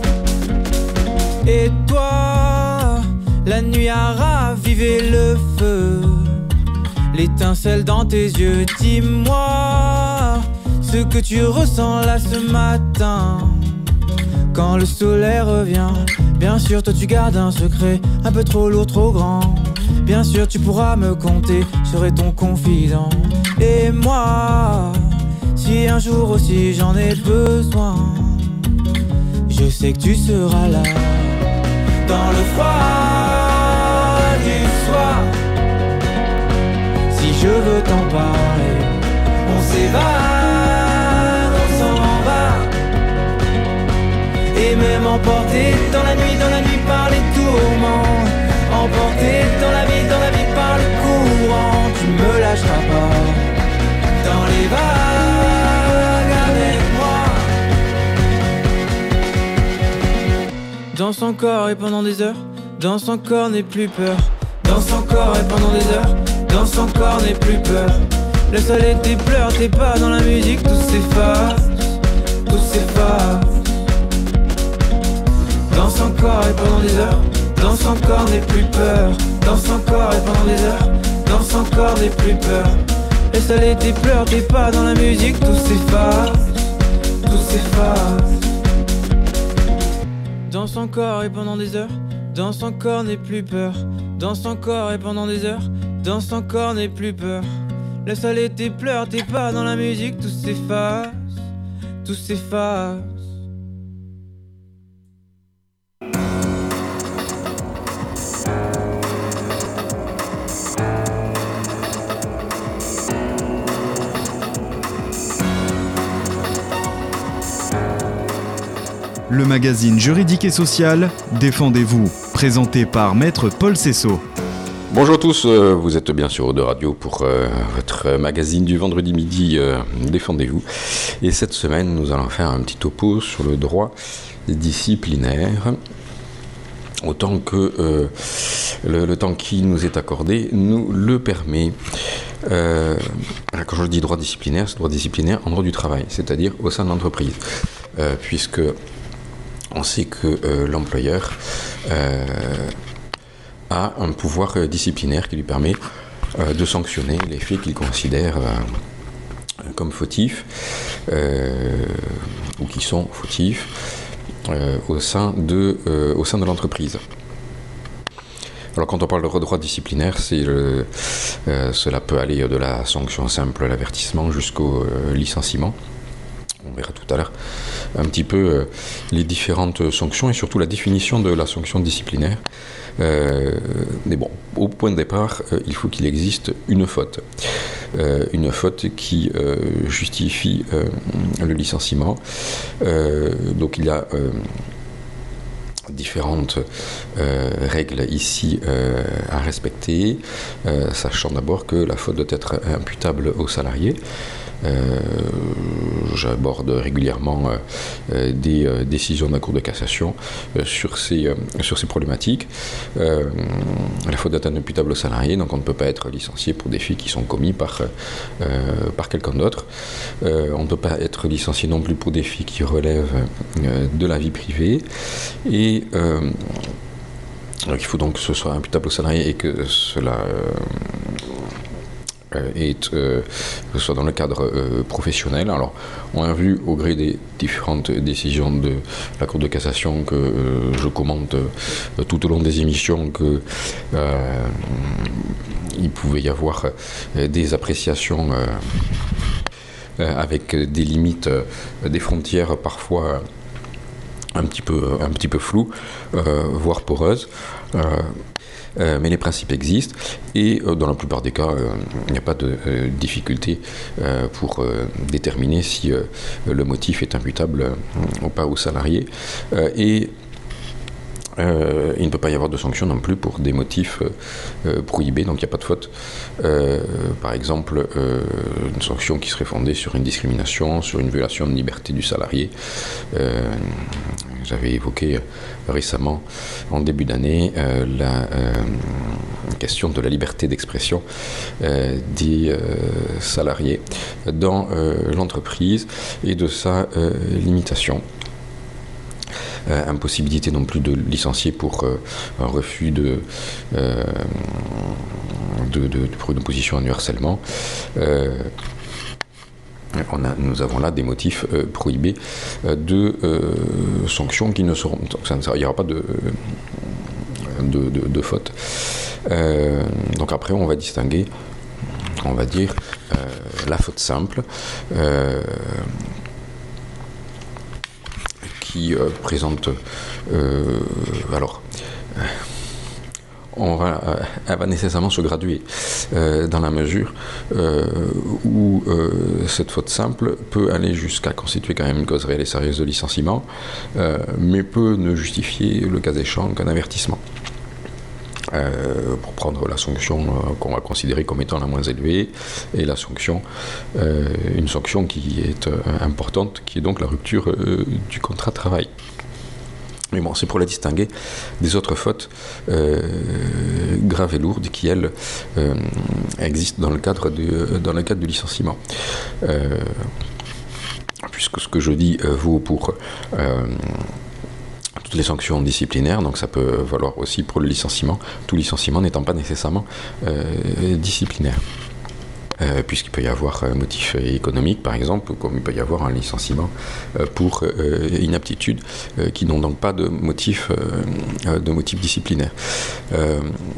Et toi, la nuit a ravivé le feu, l'étincelle dans tes yeux. Dis-moi ce que tu ressens là ce matin, quand le soleil revient. Bien sûr, toi tu gardes un secret, un peu trop lourd, trop grand. Bien sûr tu pourras me compter, je serai ton confident. Et moi, si un jour aussi j'en ai besoin, je sais que tu seras là. Dans le froid du soir, si je veux t'en parler, on s'évade, on s'en va. Et même emporté dans la nuit, dans la nuit par les tourments, emporté dans la vie, dans la vie par le courant, tu me lâcheras pas. Dans les vagues avec moi. Danse encore et pendant des heures, danse encore, n'aie plus peur. Danse encore et pendant des heures, danse encore, n'aie plus peur. Laisse aller tes pleurs, tes pas dans la musique, tout s'efface, tout s'efface. Danse encore et pendant des heures, danse encore, n'aie plus peur. Danse encore et pendant des heures, danse encore, n'aie plus peur. Laisse aller tes pleurs, tes pas dans la musique, tout s'efface, tout s'efface. Danse encore et pendant des heures, danse encore, n'aie plus peur. Danse encore et pendant des heures, danse encore, n'aie plus peur. Laisse aller tes pleurs, tes pas dans la musique, tout s'efface, tout s'efface. Le magazine juridique et social, Défendez-vous, présenté par Maître Paul Cessot. Bonjour à tous, euh, vous êtes bien sur Eau de Radio pour euh, votre magazine du vendredi midi, euh, Défendez-vous. Et cette semaine, nous allons faire un petit topo sur le droit disciplinaire. Autant que euh, le, le temps qui nous est accordé nous le permet. Euh, quand je dis droit disciplinaire, c'est droit disciplinaire en droit du travail, c'est-à-dire au sein de l'entreprise. Euh, puisque on sait que euh, l'employeur euh, a un pouvoir euh, disciplinaire qui lui permet euh, de sanctionner les faits qu'il considère euh, comme fautifs euh, ou qui sont fautifs euh, au sein de, euh, au sein de l'entreprise. Alors quand on parle de droit disciplinaire, c'est le, euh, cela peut aller de la sanction simple, l'avertissement, jusqu'au euh, licenciement. On verra tout à l'heure un petit peu euh, les différentes sanctions et surtout la définition de la sanction disciplinaire. Euh, mais bon, au point de départ, euh, il faut qu'il existe une faute. Euh, une faute qui euh, justifie euh, le licenciement. Euh, donc il y a euh, différentes euh, règles ici euh, à respecter, euh, sachant d'abord que la faute doit être imputable au salarié. Euh, j'aborde régulièrement euh, des euh, décisions de la Cour de cassation euh, sur, ces, euh, sur ces problématiques. Euh, la faute doit être imputable au salarié, donc on ne peut pas être licencié pour des faits qui sont commis par, euh, par quelqu'un d'autre. Euh, on ne peut pas être licencié non plus pour des faits qui relèvent euh, de la vie privée. Et euh, donc il faut donc que ce soit imputable au salarié et que cela euh, et euh, que ce soit dans le cadre euh, professionnel. Alors, on a vu au gré des différentes décisions de la Cour de cassation que euh, je commente euh, tout au long des émissions que euh, il pouvait y avoir euh, des appréciations euh, euh, avec des limites, euh, des frontières parfois un petit peu, un petit peu floues, euh, voire poreuses. Euh, Euh, mais les principes existent et euh, dans la plupart des cas, euh, il n'y a pas de euh, difficulté euh, pour euh, déterminer si euh, le motif est imputable euh, ou pas au salarié. Euh, et Euh, il ne peut pas y avoir de sanction non plus pour des motifs euh, prohibés, donc il n'y a pas de faute. Euh, par exemple, euh, une sanction qui serait fondée sur une discrimination, sur une violation de liberté du salarié. Euh, j'avais évoqué récemment, en début d'année, euh, la euh, question de la liberté d'expression euh, des euh, salariés dans euh, l'entreprise et de sa euh, limitation. Euh, impossibilité non plus de licencier pour euh, un refus de, euh, de, de, de, pour une opposition à un harcèlement. Euh, on a, nous avons là des motifs euh, prohibés euh, de euh, sanctions qui ne seront... Donc ça, il n'y aura pas de, de, de, de faute. Euh, donc après, on va distinguer, on va dire, euh, la faute simple, euh, qui euh, présente, euh, alors, euh, on va, euh, elle va nécessairement se graduer euh, dans la mesure euh, où euh, cette faute simple peut aller jusqu'à constituer quand même une cause réelle et sérieuse de licenciement, euh, mais peut ne justifier, le cas échéant, qu'un avertissement. Euh, pour prendre la sanction euh, qu'on va considérer comme étant la moins élevée, et la sanction, euh, une sanction qui est euh, importante, qui est donc la rupture euh, du contrat de travail. Mais bon, c'est pour la distinguer des autres fautes euh, graves et lourdes qui, elles, euh, existent dans le cadre du, dans le cadre du licenciement. Euh, puisque ce que je dis euh, vaut pour euh, toutes les sanctions disciplinaires, donc ça peut valoir aussi pour le licenciement, tout licenciement n'étant pas nécessairement euh, disciplinaire. Euh, puisqu'il peut y avoir un motif économique, par exemple, comme il peut y avoir un licenciement euh, pour euh, inaptitude, euh, qui n'ont donc pas de motif, euh, de motif disciplinaire. Euh,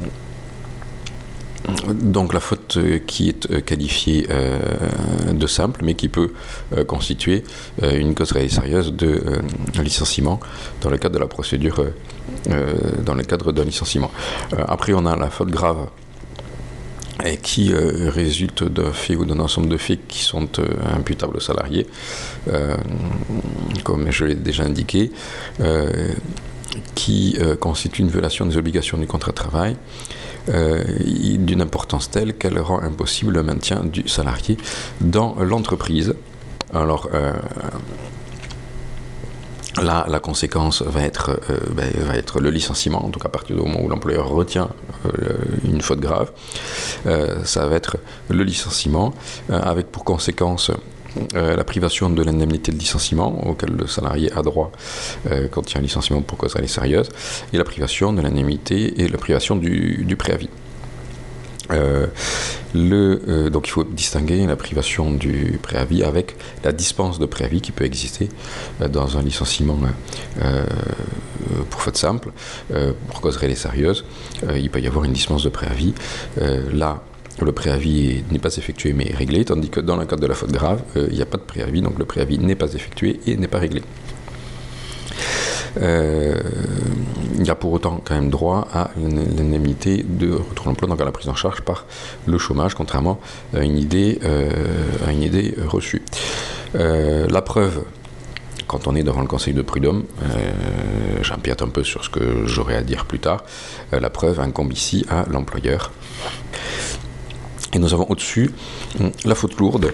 donc la faute qui est qualifiée euh, de simple, mais qui peut euh, constituer euh, une cause réelle et sérieuse de euh, licenciement dans le cadre de la procédure, euh, dans le cadre d'un licenciement. Euh, après, on a la faute grave, et qui euh, résulte d'un fait ou d'un ensemble de faits qui sont euh, imputables aux salariés, euh, comme je l'ai déjà indiqué, euh, qui euh, constitue une violation des obligations du contrat de travail, euh, d'une importance telle qu'elle rend impossible le maintien du salarié dans l'entreprise. Alors, euh, Là, la conséquence va être, euh, ben, va être le licenciement, donc à partir du moment où l'employeur retient euh, une faute grave, euh, ça va être le licenciement, euh, avec pour conséquence euh, la privation de l'indemnité de licenciement auquel le salarié a droit euh, quand il y a un licenciement pour cause réelle et sérieuse, et la privation de l'indemnité et la privation du, du préavis. Euh, le, euh, donc il faut distinguer la privation du préavis avec la dispense de préavis qui peut exister euh, dans un licenciement euh, pour faute simple, euh, pour cause réelle et sérieuse. Euh, il peut y avoir une dispense de préavis. Euh, là, le préavis n'est pas effectué mais réglé, tandis que dans le cadre de la faute grave, euh, il n'y a pas de préavis, donc le préavis n'est pas effectué et n'est pas réglé. Euh, il y a pour autant quand même droit à l'indemnité de retour à l'emploi, donc à la prise en charge par le chômage, contrairement à une idée, euh, à une idée reçue. Euh, la preuve, quand on est devant le conseil de prud'homme, euh, j'empiète un peu sur ce que j'aurai à dire plus tard, euh, la preuve incombe ici à l'employeur. Et nous avons au-dessus la faute lourde.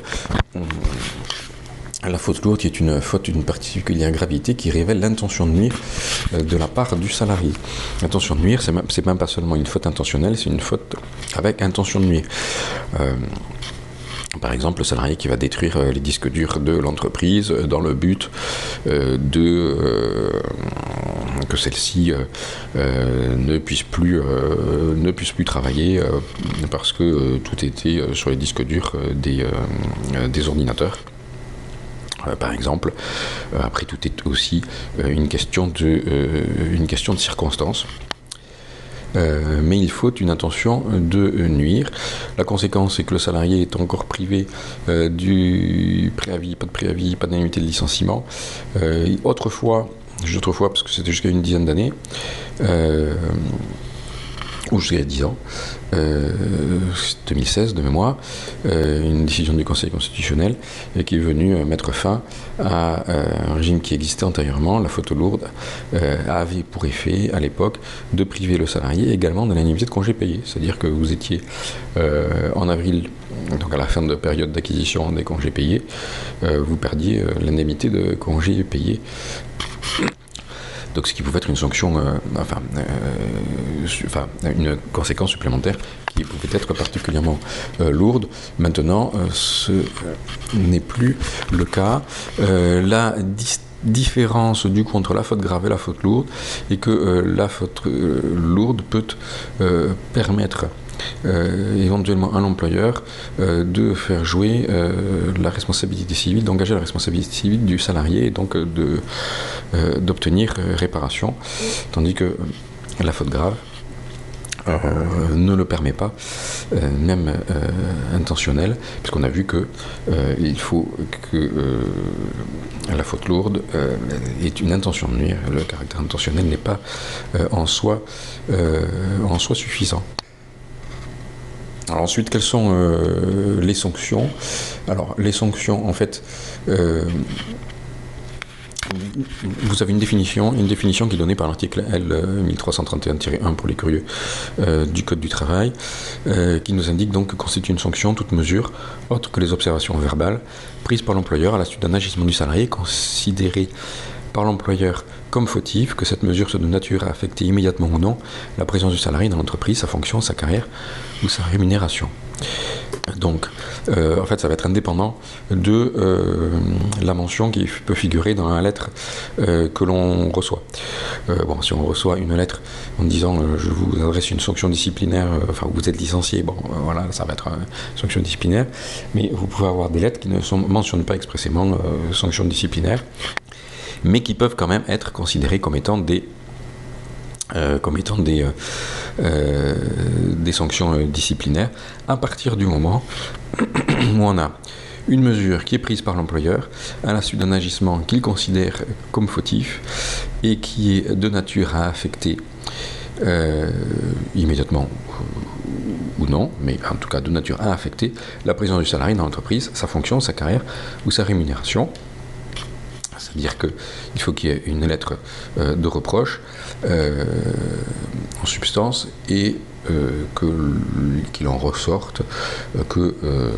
La faute lourde qui est une faute d'une particulière gravité qui révèle l'intention de nuire de la part du salarié. L'intention de nuire, c'est même, c'est même pas seulement une faute intentionnelle, c'est une faute avec intention de nuire. Euh, Par exemple, le salarié qui va détruire euh, les disques durs de l'entreprise euh, dans le but euh, de euh, que celle-ci euh, euh, ne puisse plus euh, ne puisse plus travailler euh, parce que euh, tout était euh, sur les disques durs euh, des, euh, des ordinateurs. Euh, par exemple, euh, après tout est aussi euh, une question de euh, une question de circonstance. Euh, mais il faut une intention de nuire. La conséquence, c'est que le salarié est encore privé euh, du préavis, pas de préavis, pas d'indemnité de licenciement. Euh, autrefois, autrefois, parce que c'était jusqu'à une dizaine d'années, euh, ou jusqu'à dix ans, euh, deux mille seize de mémoire, euh, une décision du Conseil constitutionnel euh, qui est venue euh, mettre fin à euh, un régime qui existait antérieurement. La faute lourde euh, avait pour effet à l'époque de priver le salarié également de l'indemnité de congé payé. C'est-à-dire que vous étiez euh, en avril, donc à la fin de période d'acquisition des congés payés, euh, vous perdiez euh, l'indemnité de congé payé. Donc ce qui pouvait être une sanction, euh, enfin, euh, su, enfin, une conséquence supplémentaire qui pouvait être particulièrement euh, lourde. Maintenant, euh, ce euh, n'est plus le cas. Euh, la dis- différence du coup entre la faute grave et la faute lourde est que euh, la faute euh, lourde peut euh, permettre Euh, éventuellement à l'employeur euh, de faire jouer euh, la responsabilité civile, d'engager la responsabilité civile du salarié et donc euh, de, euh, d'obtenir euh, réparation, tandis que euh, la faute grave Euh, ne le permet pas, euh, même euh, intentionnel, puisqu'on a vu que euh, il faut que euh, la faute lourde euh, est une intention de nuire. Le caractère intentionnel n'est pas euh, en soi euh, en soi suffisant. Alors ensuite, quelles sont euh, les sanctions? Alors les sanctions, en fait, euh, vous avez une définition, une définition qui est donnée par l'article L mille trois cent trente et un tiret un pour les curieux euh, du Code du travail, euh, qui nous indique donc que constitue une sanction toute mesure autre que les observations verbales prises par l'employeur à la suite d'un agissement du salarié considéré par l'employeur comme fautif, que cette mesure soit de nature à affecter immédiatement ou non la présence du salarié dans l'entreprise, sa fonction, sa carrière ou sa rémunération. Donc, euh, en fait, ça va être indépendant de euh, la mention qui peut figurer dans la lettre euh, que l'on reçoit. Euh, bon, si on reçoit une lettre en disant euh, je vous adresse une sanction disciplinaire, euh, enfin vous êtes licencié, bon, euh, voilà, ça va être une sanction disciplinaire. Mais vous pouvez avoir des lettres qui ne sont, mentionnent pas expressément euh, sanction disciplinaire, mais qui peuvent quand même être considérées comme étant des Euh, comme étant des, euh, euh, des sanctions euh, disciplinaires, à partir du moment où on a une mesure qui est prise par l'employeur à la suite d'un agissement qu'il considère comme fautif et qui est de nature à affecter euh, immédiatement ou non, mais en tout cas de nature à affecter la présence du salarié dans l'entreprise, sa fonction, sa carrière ou sa rémunération. C'est-à-dire qu'il faut qu'il y ait une lettre euh, de reproche euh, en substance et euh, que, qu'il en ressorte euh, que euh,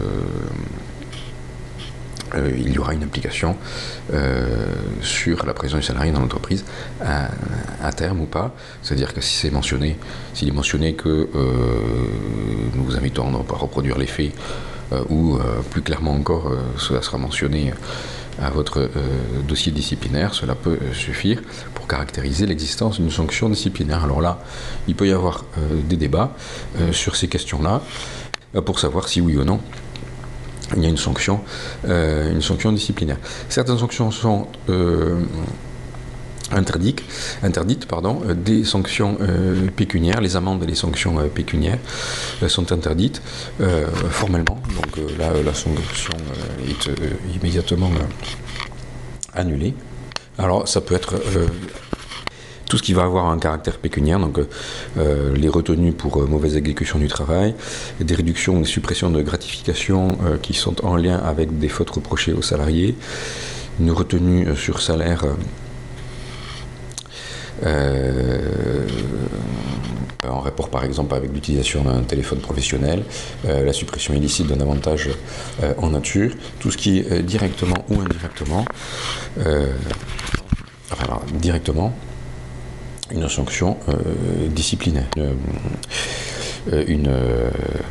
euh, il y aura une application euh, sur la présence du salarié dans l'entreprise à, à terme ou pas. C'est-à-dire que si c'est mentionné, s'il est mentionné que euh, nous vous invitons à ne pas reproduire les faits euh, ou euh, plus clairement encore, euh, cela sera mentionné à votre euh, dossier disciplinaire, cela peut euh, suffire pour caractériser l'existence d'une sanction disciplinaire. Alors là, il peut y avoir euh, des débats euh, sur ces questions-là euh, pour savoir si oui ou non il y a une sanction, euh, une sanction disciplinaire. Certaines sanctions sont euh, interdites, interdites pardon, euh, des sanctions euh, pécuniaires, les amendes et les sanctions euh, pécuniaires euh, sont interdites euh, formellement. Donc euh, là, la sanction euh, est euh, immédiatement euh, annulée. Alors ça peut être euh, tout ce qui va avoir un caractère pécuniaire, donc euh, les retenues pour euh, mauvaise exécution du travail, des réductions ou des suppressions de gratifications euh, qui sont en lien avec des fautes reprochées aux salariés, une retenue euh, sur salaire euh, Euh, en rapport par exemple avec l'utilisation d'un téléphone professionnel, euh, la suppression illicite d'un avantage euh, en nature, tout ce qui est euh, directement ou indirectement, euh, enfin alors, directement, une sanction euh, disciplinaire, euh, une, euh,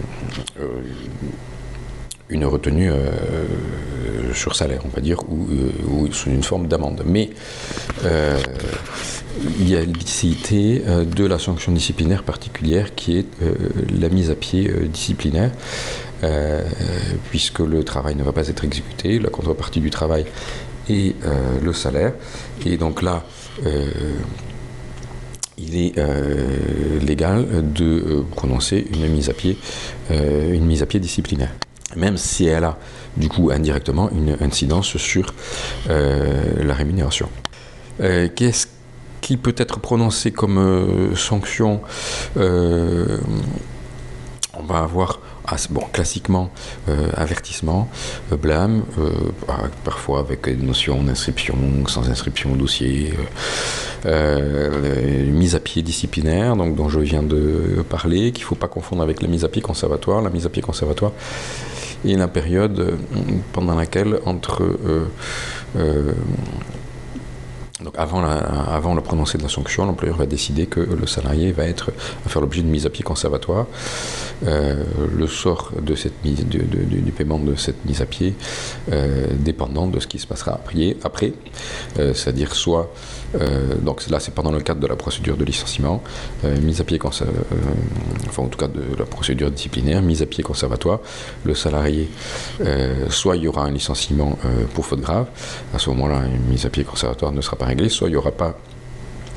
une retenue euh, sur salaire, on va dire, ou, ou sous une forme d'amende. Mais euh, il y a l'illicité euh, de la sanction disciplinaire particulière qui est euh, la mise à pied euh, disciplinaire, euh, puisque le travail ne va pas être exécuté, la contrepartie du travail est euh, le salaire. Et donc là, euh, il est euh, légal de euh, prononcer une mise à pied, euh, une mise à pied disciplinaire, même si elle a du coup indirectement une incidence sur euh, la rémunération. Euh, qu'est-ce qui peut être prononcé comme euh, sanction? euh, On va avoir ah, bon, classiquement euh, avertissement, euh, blâme, euh, parfois avec une notion d'inscription, sans inscription au dossier, euh, euh, mise à pied disciplinaire, donc dont je viens de parler, qu'il ne faut pas confondre avec la mise à pied conservatoire. La mise à pied conservatoire est la période pendant laquelle entre euh, euh, donc avant, la, avant le prononcé de la sanction, l'employeur va décider que le salarié va, être, va faire l'objet d'une mise à pied conservatoire. Euh, le sort de cette mise, de, de, de, du paiement de cette mise à pied euh, dépendant de ce qui se passera après, après euh, c'est-à-dire soit, euh, donc là c'est pendant le cadre de la procédure de licenciement, euh, mise à pied conser- euh, enfin en tout cas de la procédure disciplinaire, mise à pied conservatoire, le salarié, euh, soit il y aura un licenciement euh, pour faute grave, à ce moment-là une mise à pied conservatoire ne sera pas réglée, soit il n'y aura pas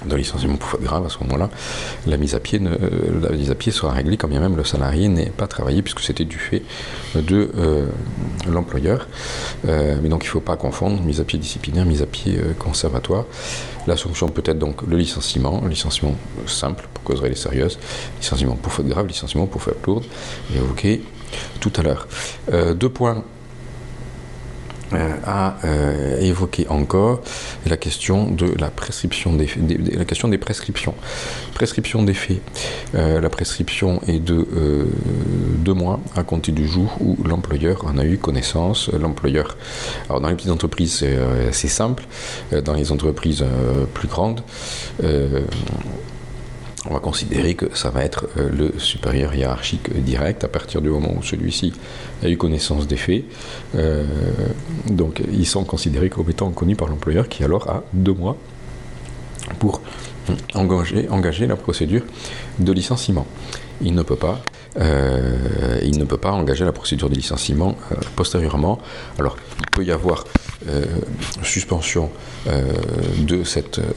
de licenciement pour faute grave, à ce moment-là, la mise à pied, ne, la mise à pied sera réglée quand bien même le salarié n'ait pas travaillé, puisque c'était du fait de euh, l'employeur. Euh, mais donc il ne faut pas confondre mise à pied disciplinaire, mise à pied euh, conservatoire. La sanction peut être donc le licenciement, licenciement simple pour cause réelle et sérieuse, licenciement pour faute grave, licenciement pour faute lourde, évoqué tout à l'heure. Euh, deux points Euh, à euh, évoquer encore la question de la prescription des, des, des la question des prescriptions. Prescription des faits. Euh, la prescription est de euh, deux mois à compter du jour où l'employeur en a eu connaissance. L'employeur, alors dans les petites entreprises c'est euh, assez simple. Euh, dans les entreprises euh, plus grandes, euh, on va considérer que ça va être euh, le supérieur hiérarchique direct à partir du moment où celui-ci a eu connaissance des faits. Euh, donc ils sont considérés comme étant connus par l'employeur qui alors a deux mois pour engager, engager la procédure de licenciement. Il ne peut pas, euh, il ne peut pas engager la procédure de licenciement euh, postérieurement. Alors il peut y avoir euh, suspension euh, de cette euh,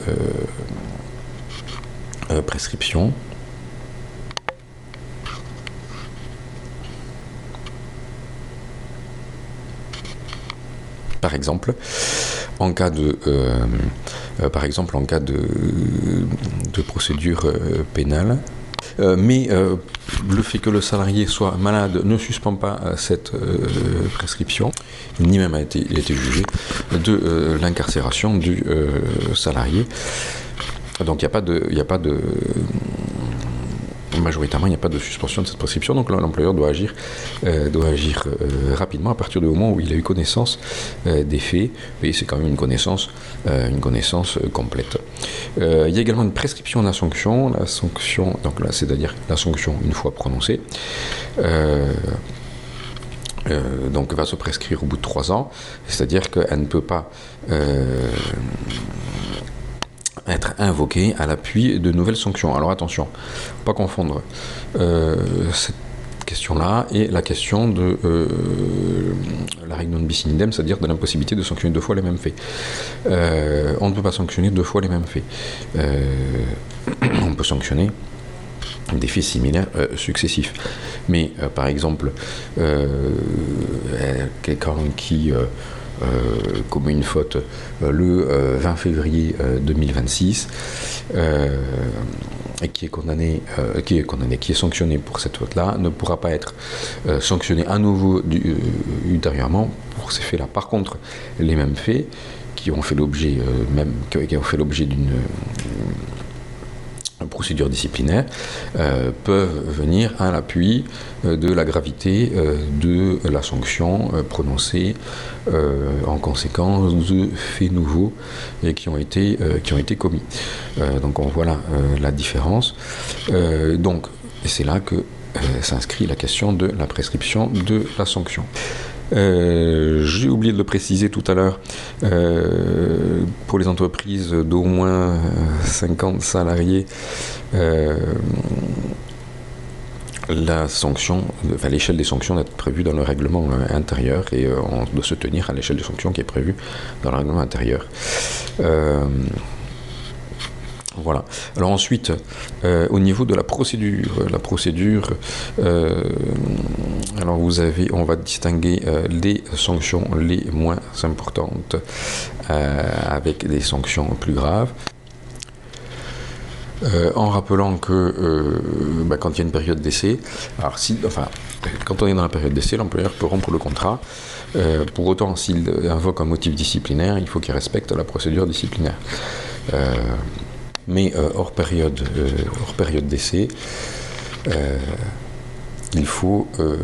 Euh, prescription. Par exemple, en cas de, euh, euh, par exemple, en cas de, de procédure euh, pénale, euh, mais euh, le fait que le salarié soit malade ne suspend pas euh, cette euh, prescription, ni même a été, a été jugé de euh, l'incarcération du euh, salarié. Donc il n'y a pas de, il n'y a pas de, majoritairement il n'y a pas de suspension de cette prescription. Donc l'employeur doit agir, euh, doit agir euh, rapidement à partir du moment où il a eu connaissance euh, des faits. Et c'est quand même une connaissance, euh, une connaissance euh, complète. Euh, il y a également une prescription de la sanction. La sanction, donc là, c'est-à-dire la sanction une fois prononcée. Euh, Euh, donc va se prescrire au bout de trois ans, c'est-à-dire qu'elle ne peut pas euh, être invoquée à l'appui de nouvelles sanctions. Alors attention, pas confondre euh, cette question-là et la question de euh, la règle non bis in idem, c'est-à-dire de l'impossibilité de sanctionner deux fois les mêmes faits. Euh, on ne peut pas sanctionner deux fois les mêmes faits. Euh, on peut sanctionner des faits similaires euh, successifs. Mais euh, par exemple, euh, quelqu'un qui euh, euh, commet une faute euh, le euh, vingt février euh, deux mille vingt-six euh, et qui est condamné, euh, qui est condamné, qui est sanctionné pour cette faute-là, ne pourra pas être euh, sanctionné à nouveau du, euh, ultérieurement pour ces faits-là. Par contre, les mêmes faits qui ont fait l'objet, euh, même qui ont fait l'objet d'une procédure disciplinaire euh, peuvent venir à l'appui euh, de la gravité euh, de la sanction euh, prononcée euh, en conséquence de faits nouveaux et qui ont été, euh, qui ont été commis. Euh, donc on voit là euh, la différence. Euh, donc, et c'est là que euh, s'inscrit la question de la prescription de la sanction. Euh, j'ai oublié de le préciser tout à l'heure, euh, pour les entreprises d'au moins cinquante salariés, euh, la sanction, enfin, l'échelle des sanctions doit être prévue dans le règlement intérieur et euh, on doit se tenir à l'échelle des sanctions qui est prévue dans le règlement intérieur. Euh, Voilà. Alors ensuite, euh, au niveau de la procédure, la procédure, euh, alors vous avez, on va distinguer euh, les sanctions les moins importantes euh, avec des sanctions plus graves. Euh, en rappelant que euh, bah, quand il y a une période d'essai, alors si, enfin, quand on est dans la période d'essai, l'employeur peut rompre le contrat. Euh, pour autant, s'il invoque un motif disciplinaire, il faut qu'il respecte la procédure disciplinaire. Euh, Mais euh, hors période, euh, hors période d'essai, euh, il faut euh,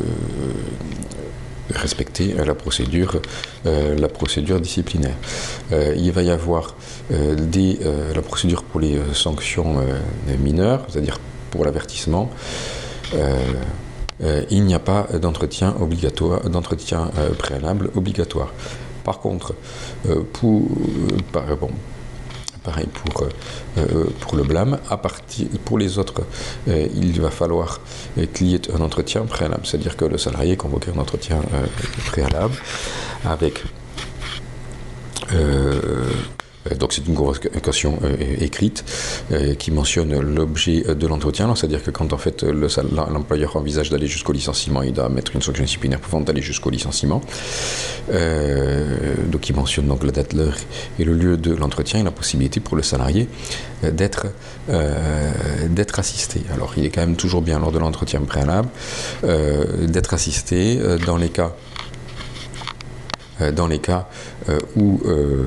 respecter la procédure, euh, la procédure disciplinaire. Euh, il va y avoir euh, des, euh, la procédure pour les sanctions euh, mineures, c'est-à-dire pour l'avertissement. Euh, euh, il n'y a pas d'entretien obligatoire, d'entretien euh, préalable obligatoire. Par contre, euh, pour, euh, par, bon, pareil pour, euh, pour le blâme, à partir, pour les autres, euh, il va falloir euh, qu'il y ait un entretien préalable, c'est-à-dire que le salarié convoque un entretien euh, préalable avec euh, Donc c'est une convocation euh, écrite euh, qui mentionne l'objet de l'entretien. Alors, c'est-à-dire que quand en fait le, l'employeur envisage d'aller jusqu'au licenciement, il doit mettre une sanction disciplinaire pouvant aller jusqu'au licenciement. Euh, donc il mentionne donc la date, l'heure et le lieu de l'entretien et la possibilité pour le salarié euh, d'être, euh, d'être assisté. Alors il est quand même toujours bien lors de l'entretien préalable euh, d'être assisté euh, dans les cas dans les cas euh, où euh,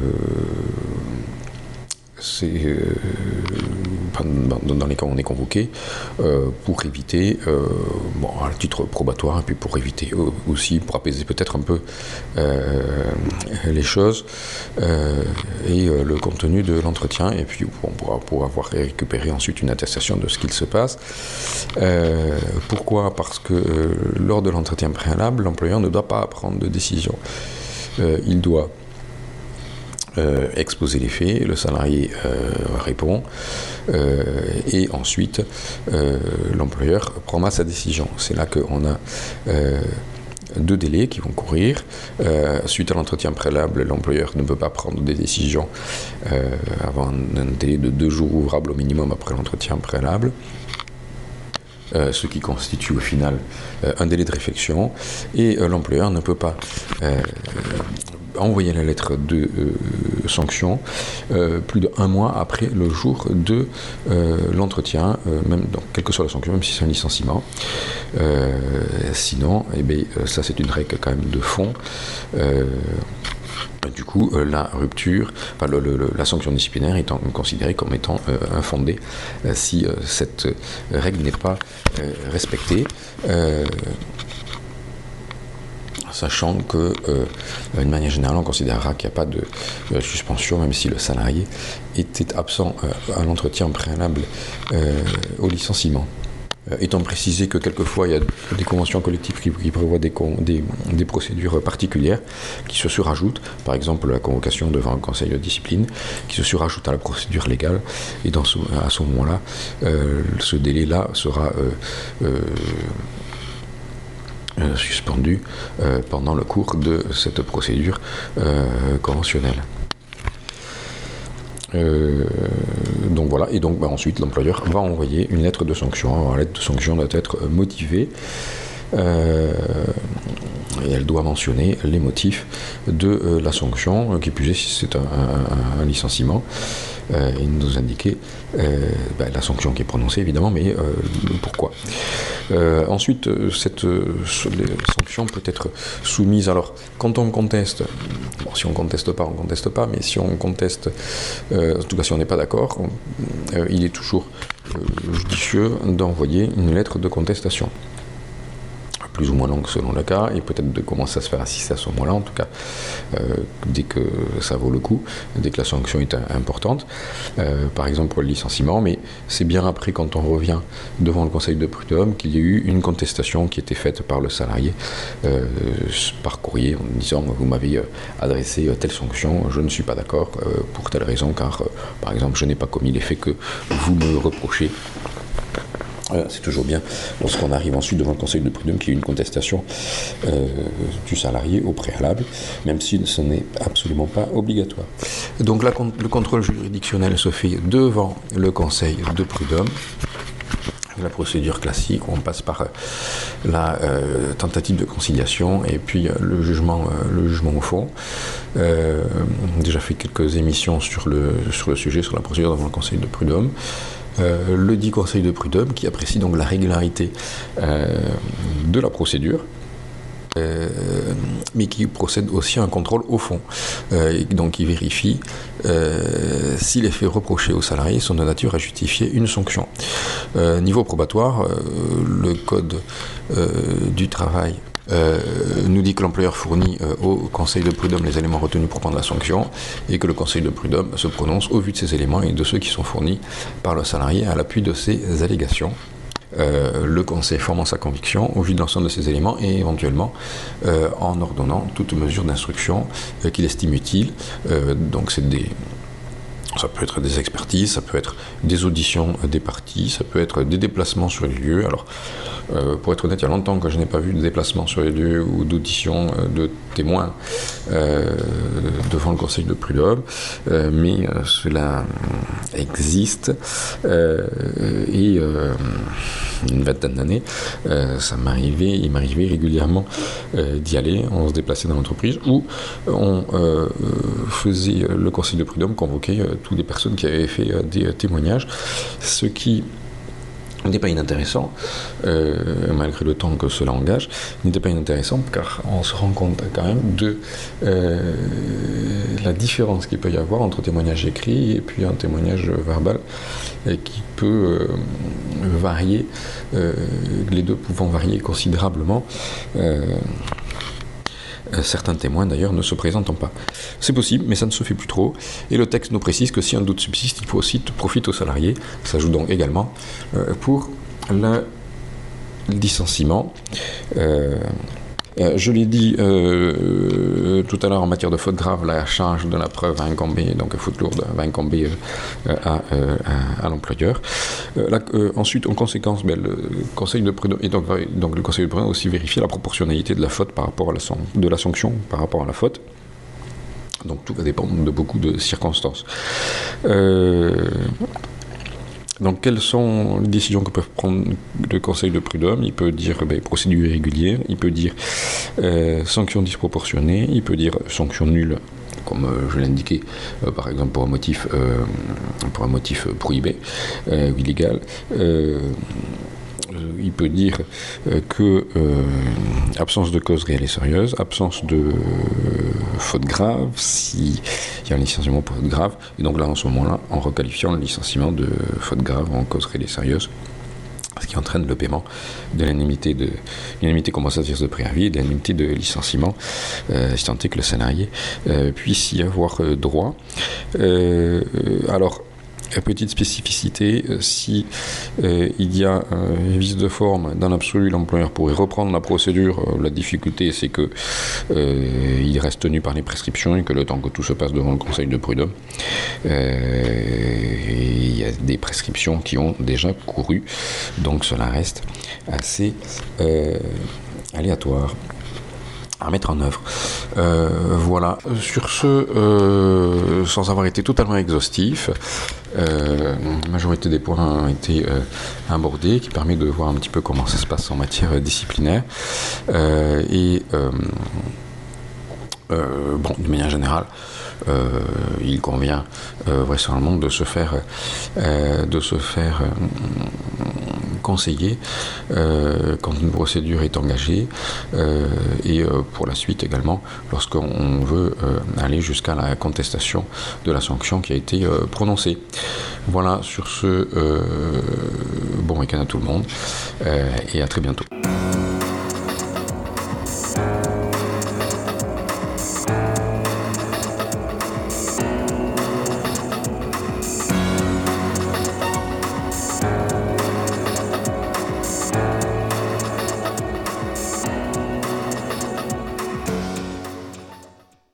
c'est euh, dans les cas où on est convoqué euh, pour éviter euh, bon, à titre probatoire et puis pour éviter euh, aussi pour apaiser peut-être un peu euh, les choses euh, et euh, le contenu de l'entretien et puis on pourra pour avoir récupéré ensuite une attestation de ce qu'il se passe. Euh, pourquoi ? Parce que euh, lors de l'entretien préalable, l'employeur ne doit pas prendre de décision. Euh, il doit euh, exposer les faits, le salarié euh, répond euh, et ensuite euh, l'employeur prendra sa décision. C'est là qu'on a euh, deux délais qui vont courir. Euh, suite à l'entretien préalable, l'employeur ne peut pas prendre des décisions euh, avant un délai de deux jours ouvrables au minimum après l'entretien préalable. Euh, ce qui constitue au final euh, un délai de réflexion et euh, l'employeur ne peut pas euh, envoyer la lettre de euh, sanction euh, plus d'un mois après le jour de euh, l'entretien, euh, même donc, quelle que soit la sanction, même si c'est un licenciement. Euh, sinon, eh bien, ça c'est une règle quand même de fond. Euh, Du coup, euh, la rupture, enfin, le, le, la sanction disciplinaire étant considérée comme étant euh, infondée euh, si euh, cette règle n'est pas euh, respectée. Euh, sachant que, euh, d'une manière générale, on considérera qu'il n'y a pas de euh, suspension, même si le salarié était absent euh, à l'entretien préalable euh, au licenciement. Euh, étant précisé que quelquefois il y a des conventions collectives qui, qui prévoient des, des, des procédures particulières qui se surajoutent, par exemple la convocation devant un conseil de discipline, qui se surajoute à la procédure légale, et dans ce, à ce moment-là, euh, ce délai-là sera euh, euh, euh, suspendu euh, pendant le cours de cette procédure euh, conventionnelle. Euh, donc voilà, et donc bah, ensuite l'employeur va envoyer une lettre de sanction. La lettre de sanction doit être motivée euh, et elle doit mentionner les motifs de euh, la sanction, qui plus est si c'est un, un, un licenciement. Euh, et nous indiquer euh, bah, la sanction qui est prononcée évidemment, mais euh, pourquoi. Euh, ensuite, cette euh, sanction peut être soumise. Alors, quand on conteste, bon, si on conteste pas, on conteste pas, mais si on conteste, euh, en tout cas si on n'est pas d'accord, on, euh, il est toujours euh, judicieux d'envoyer une lettre de contestation, plus ou moins longue selon le cas, et peut-être de commencer à se faire assister à ce moment-là, en tout cas, euh, dès que ça vaut le coup, dès que la sanction est importante, euh, par exemple pour le licenciement, mais c'est bien après, quand on revient devant le conseil de prud'homme, qu'il y a eu une contestation qui était faite par le salarié, euh, par courrier, en disant « vous m'avez adressé telle sanction, je ne suis pas d'accord euh, pour telle raison, car, euh, par exemple, je n'ai pas commis les faits que vous me reprochez ». C'est toujours bien lorsqu'on arrive ensuite devant le conseil de prud'homme qu'il y ait une contestation euh, du salarié au préalable, même si ce n'est absolument pas obligatoire. Donc la, le contrôle juridictionnel se fait devant le conseil de prud'homme. La procédure classique où on passe par la euh, tentative de conciliation et puis euh, le jugement, euh, le jugement au fond. Euh, déjà fait quelques émissions sur le, sur le sujet, sur la procédure devant le conseil de prud'homme. Euh, le dit conseil de prud'homme qui apprécie donc la régularité euh, de la procédure, euh, mais qui procède aussi à un contrôle au fond, euh, et donc qui vérifie euh, si les faits reprochés au salarié sont de nature à justifier une sanction. Euh, niveau probatoire, euh, le code euh, du travail Euh, nous dit que l'employeur fournit euh, au conseil de prud'homme les éléments retenus pour prendre la sanction et que le conseil de prud'homme se prononce au vu de ces éléments et de ceux qui sont fournis par le salarié à l'appui de ces allégations. Euh, le conseil formant sa conviction au vu de l'ensemble de ces éléments et éventuellement euh, en ordonnant toute mesure d'instruction euh, qu'il estime utile. Euh, donc c'est des Ça peut être des expertises, ça peut être des auditions des parties, ça peut être des déplacements sur les lieux. Alors, euh, pour être honnête, il y a longtemps que je n'ai pas vu de déplacement sur les lieux ou d'audition euh, de témoins euh, devant le Conseil de prud'homme, euh, mais euh, cela existe. Euh, et euh, une vingtaine d'années, euh, ça m'arrivait, il m'arrivait régulièrement euh, d'y aller. On se déplaçait dans l'entreprise où on euh, faisait le Conseil de prud'homme convoquer euh, toutes les personnes qui avaient fait euh, des euh, témoignages, ce qui n'était pas inintéressant, euh, malgré le temps que cela engage, n'était pas inintéressant car on se rend compte quand même de euh, la différence qu'il peut y avoir entre témoignage écrit et puis un témoignage verbal et qui peut euh, varier, euh, les deux pouvant varier considérablement. Euh, Certains témoins, d'ailleurs, ne se présentant pas. C'est possible, mais ça ne se fait plus trop. Et le texte nous précise que si un doute subsiste, il faut aussi profiter aux salariés. Ça joue donc également euh, pour le licenciement. Euh, Euh, je l'ai dit euh, tout à l'heure, en matière de faute grave, la charge de la preuve va incomber, donc faute lourde va incomber euh, à, euh, à, à l'employeur. Euh, là, euh, ensuite, en conséquence, ben, le Conseil de prud'homme, et donc, donc le Conseil de prud'homme a aussi vérifié la proportionnalité de la faute par rapport à la, de la sanction par rapport à la faute. Donc tout va dépendre de beaucoup de circonstances. Euh, Donc, quelles sont les décisions que peut prendre le Conseil de prud'homme? Il peut dire ben, procédure irrégulière, il peut dire euh, sanction disproportionnée, il peut dire sanction nulle, comme euh, je l'ai indiqué, euh, par exemple pour un motif, euh, pour un motif prohibé, euh, illégal. Euh, Il peut dire euh, que euh, absence de cause réelle et sérieuse, absence de euh, faute grave, s'il y a un licenciement pour faute grave, et donc là, en ce moment-là, en requalifiant le licenciement de faute grave en cause réelle et sérieuse, ce qui entraîne le paiement de l'indemnité de l'indemnité compensatrice de préavis et de l'indemnité de licenciement, euh, si tant est que le salarié euh, puisse y avoir euh, droit. Euh, alors, petite spécificité, si euh, il y a un vice de forme, dans l'absolu, l'employeur pourrait reprendre la procédure. La difficulté, c'est que euh, il reste tenu par les prescriptions et que le temps que tout se passe devant le Conseil de prud'homme, euh, il y a des prescriptions qui ont déjà couru, donc cela reste assez euh, aléatoire à mettre en œuvre. Euh, voilà. Sur ce, euh, sans avoir été totalement exhaustif, euh, la majorité des points ont été euh, abordés, qui permet de voir un petit peu comment ça se passe en matière euh, disciplinaire. Euh, et euh, euh, bon, de manière générale, Euh, il convient euh, vraisemblablement de se faire, euh, de se faire euh, conseiller euh, quand une procédure est engagée euh, et euh, pour la suite également lorsqu'on veut euh, aller jusqu'à la contestation de la sanction qui a été euh, prononcée. Voilà, sur ce, euh, bon week-end à tout le monde euh, et à très bientôt.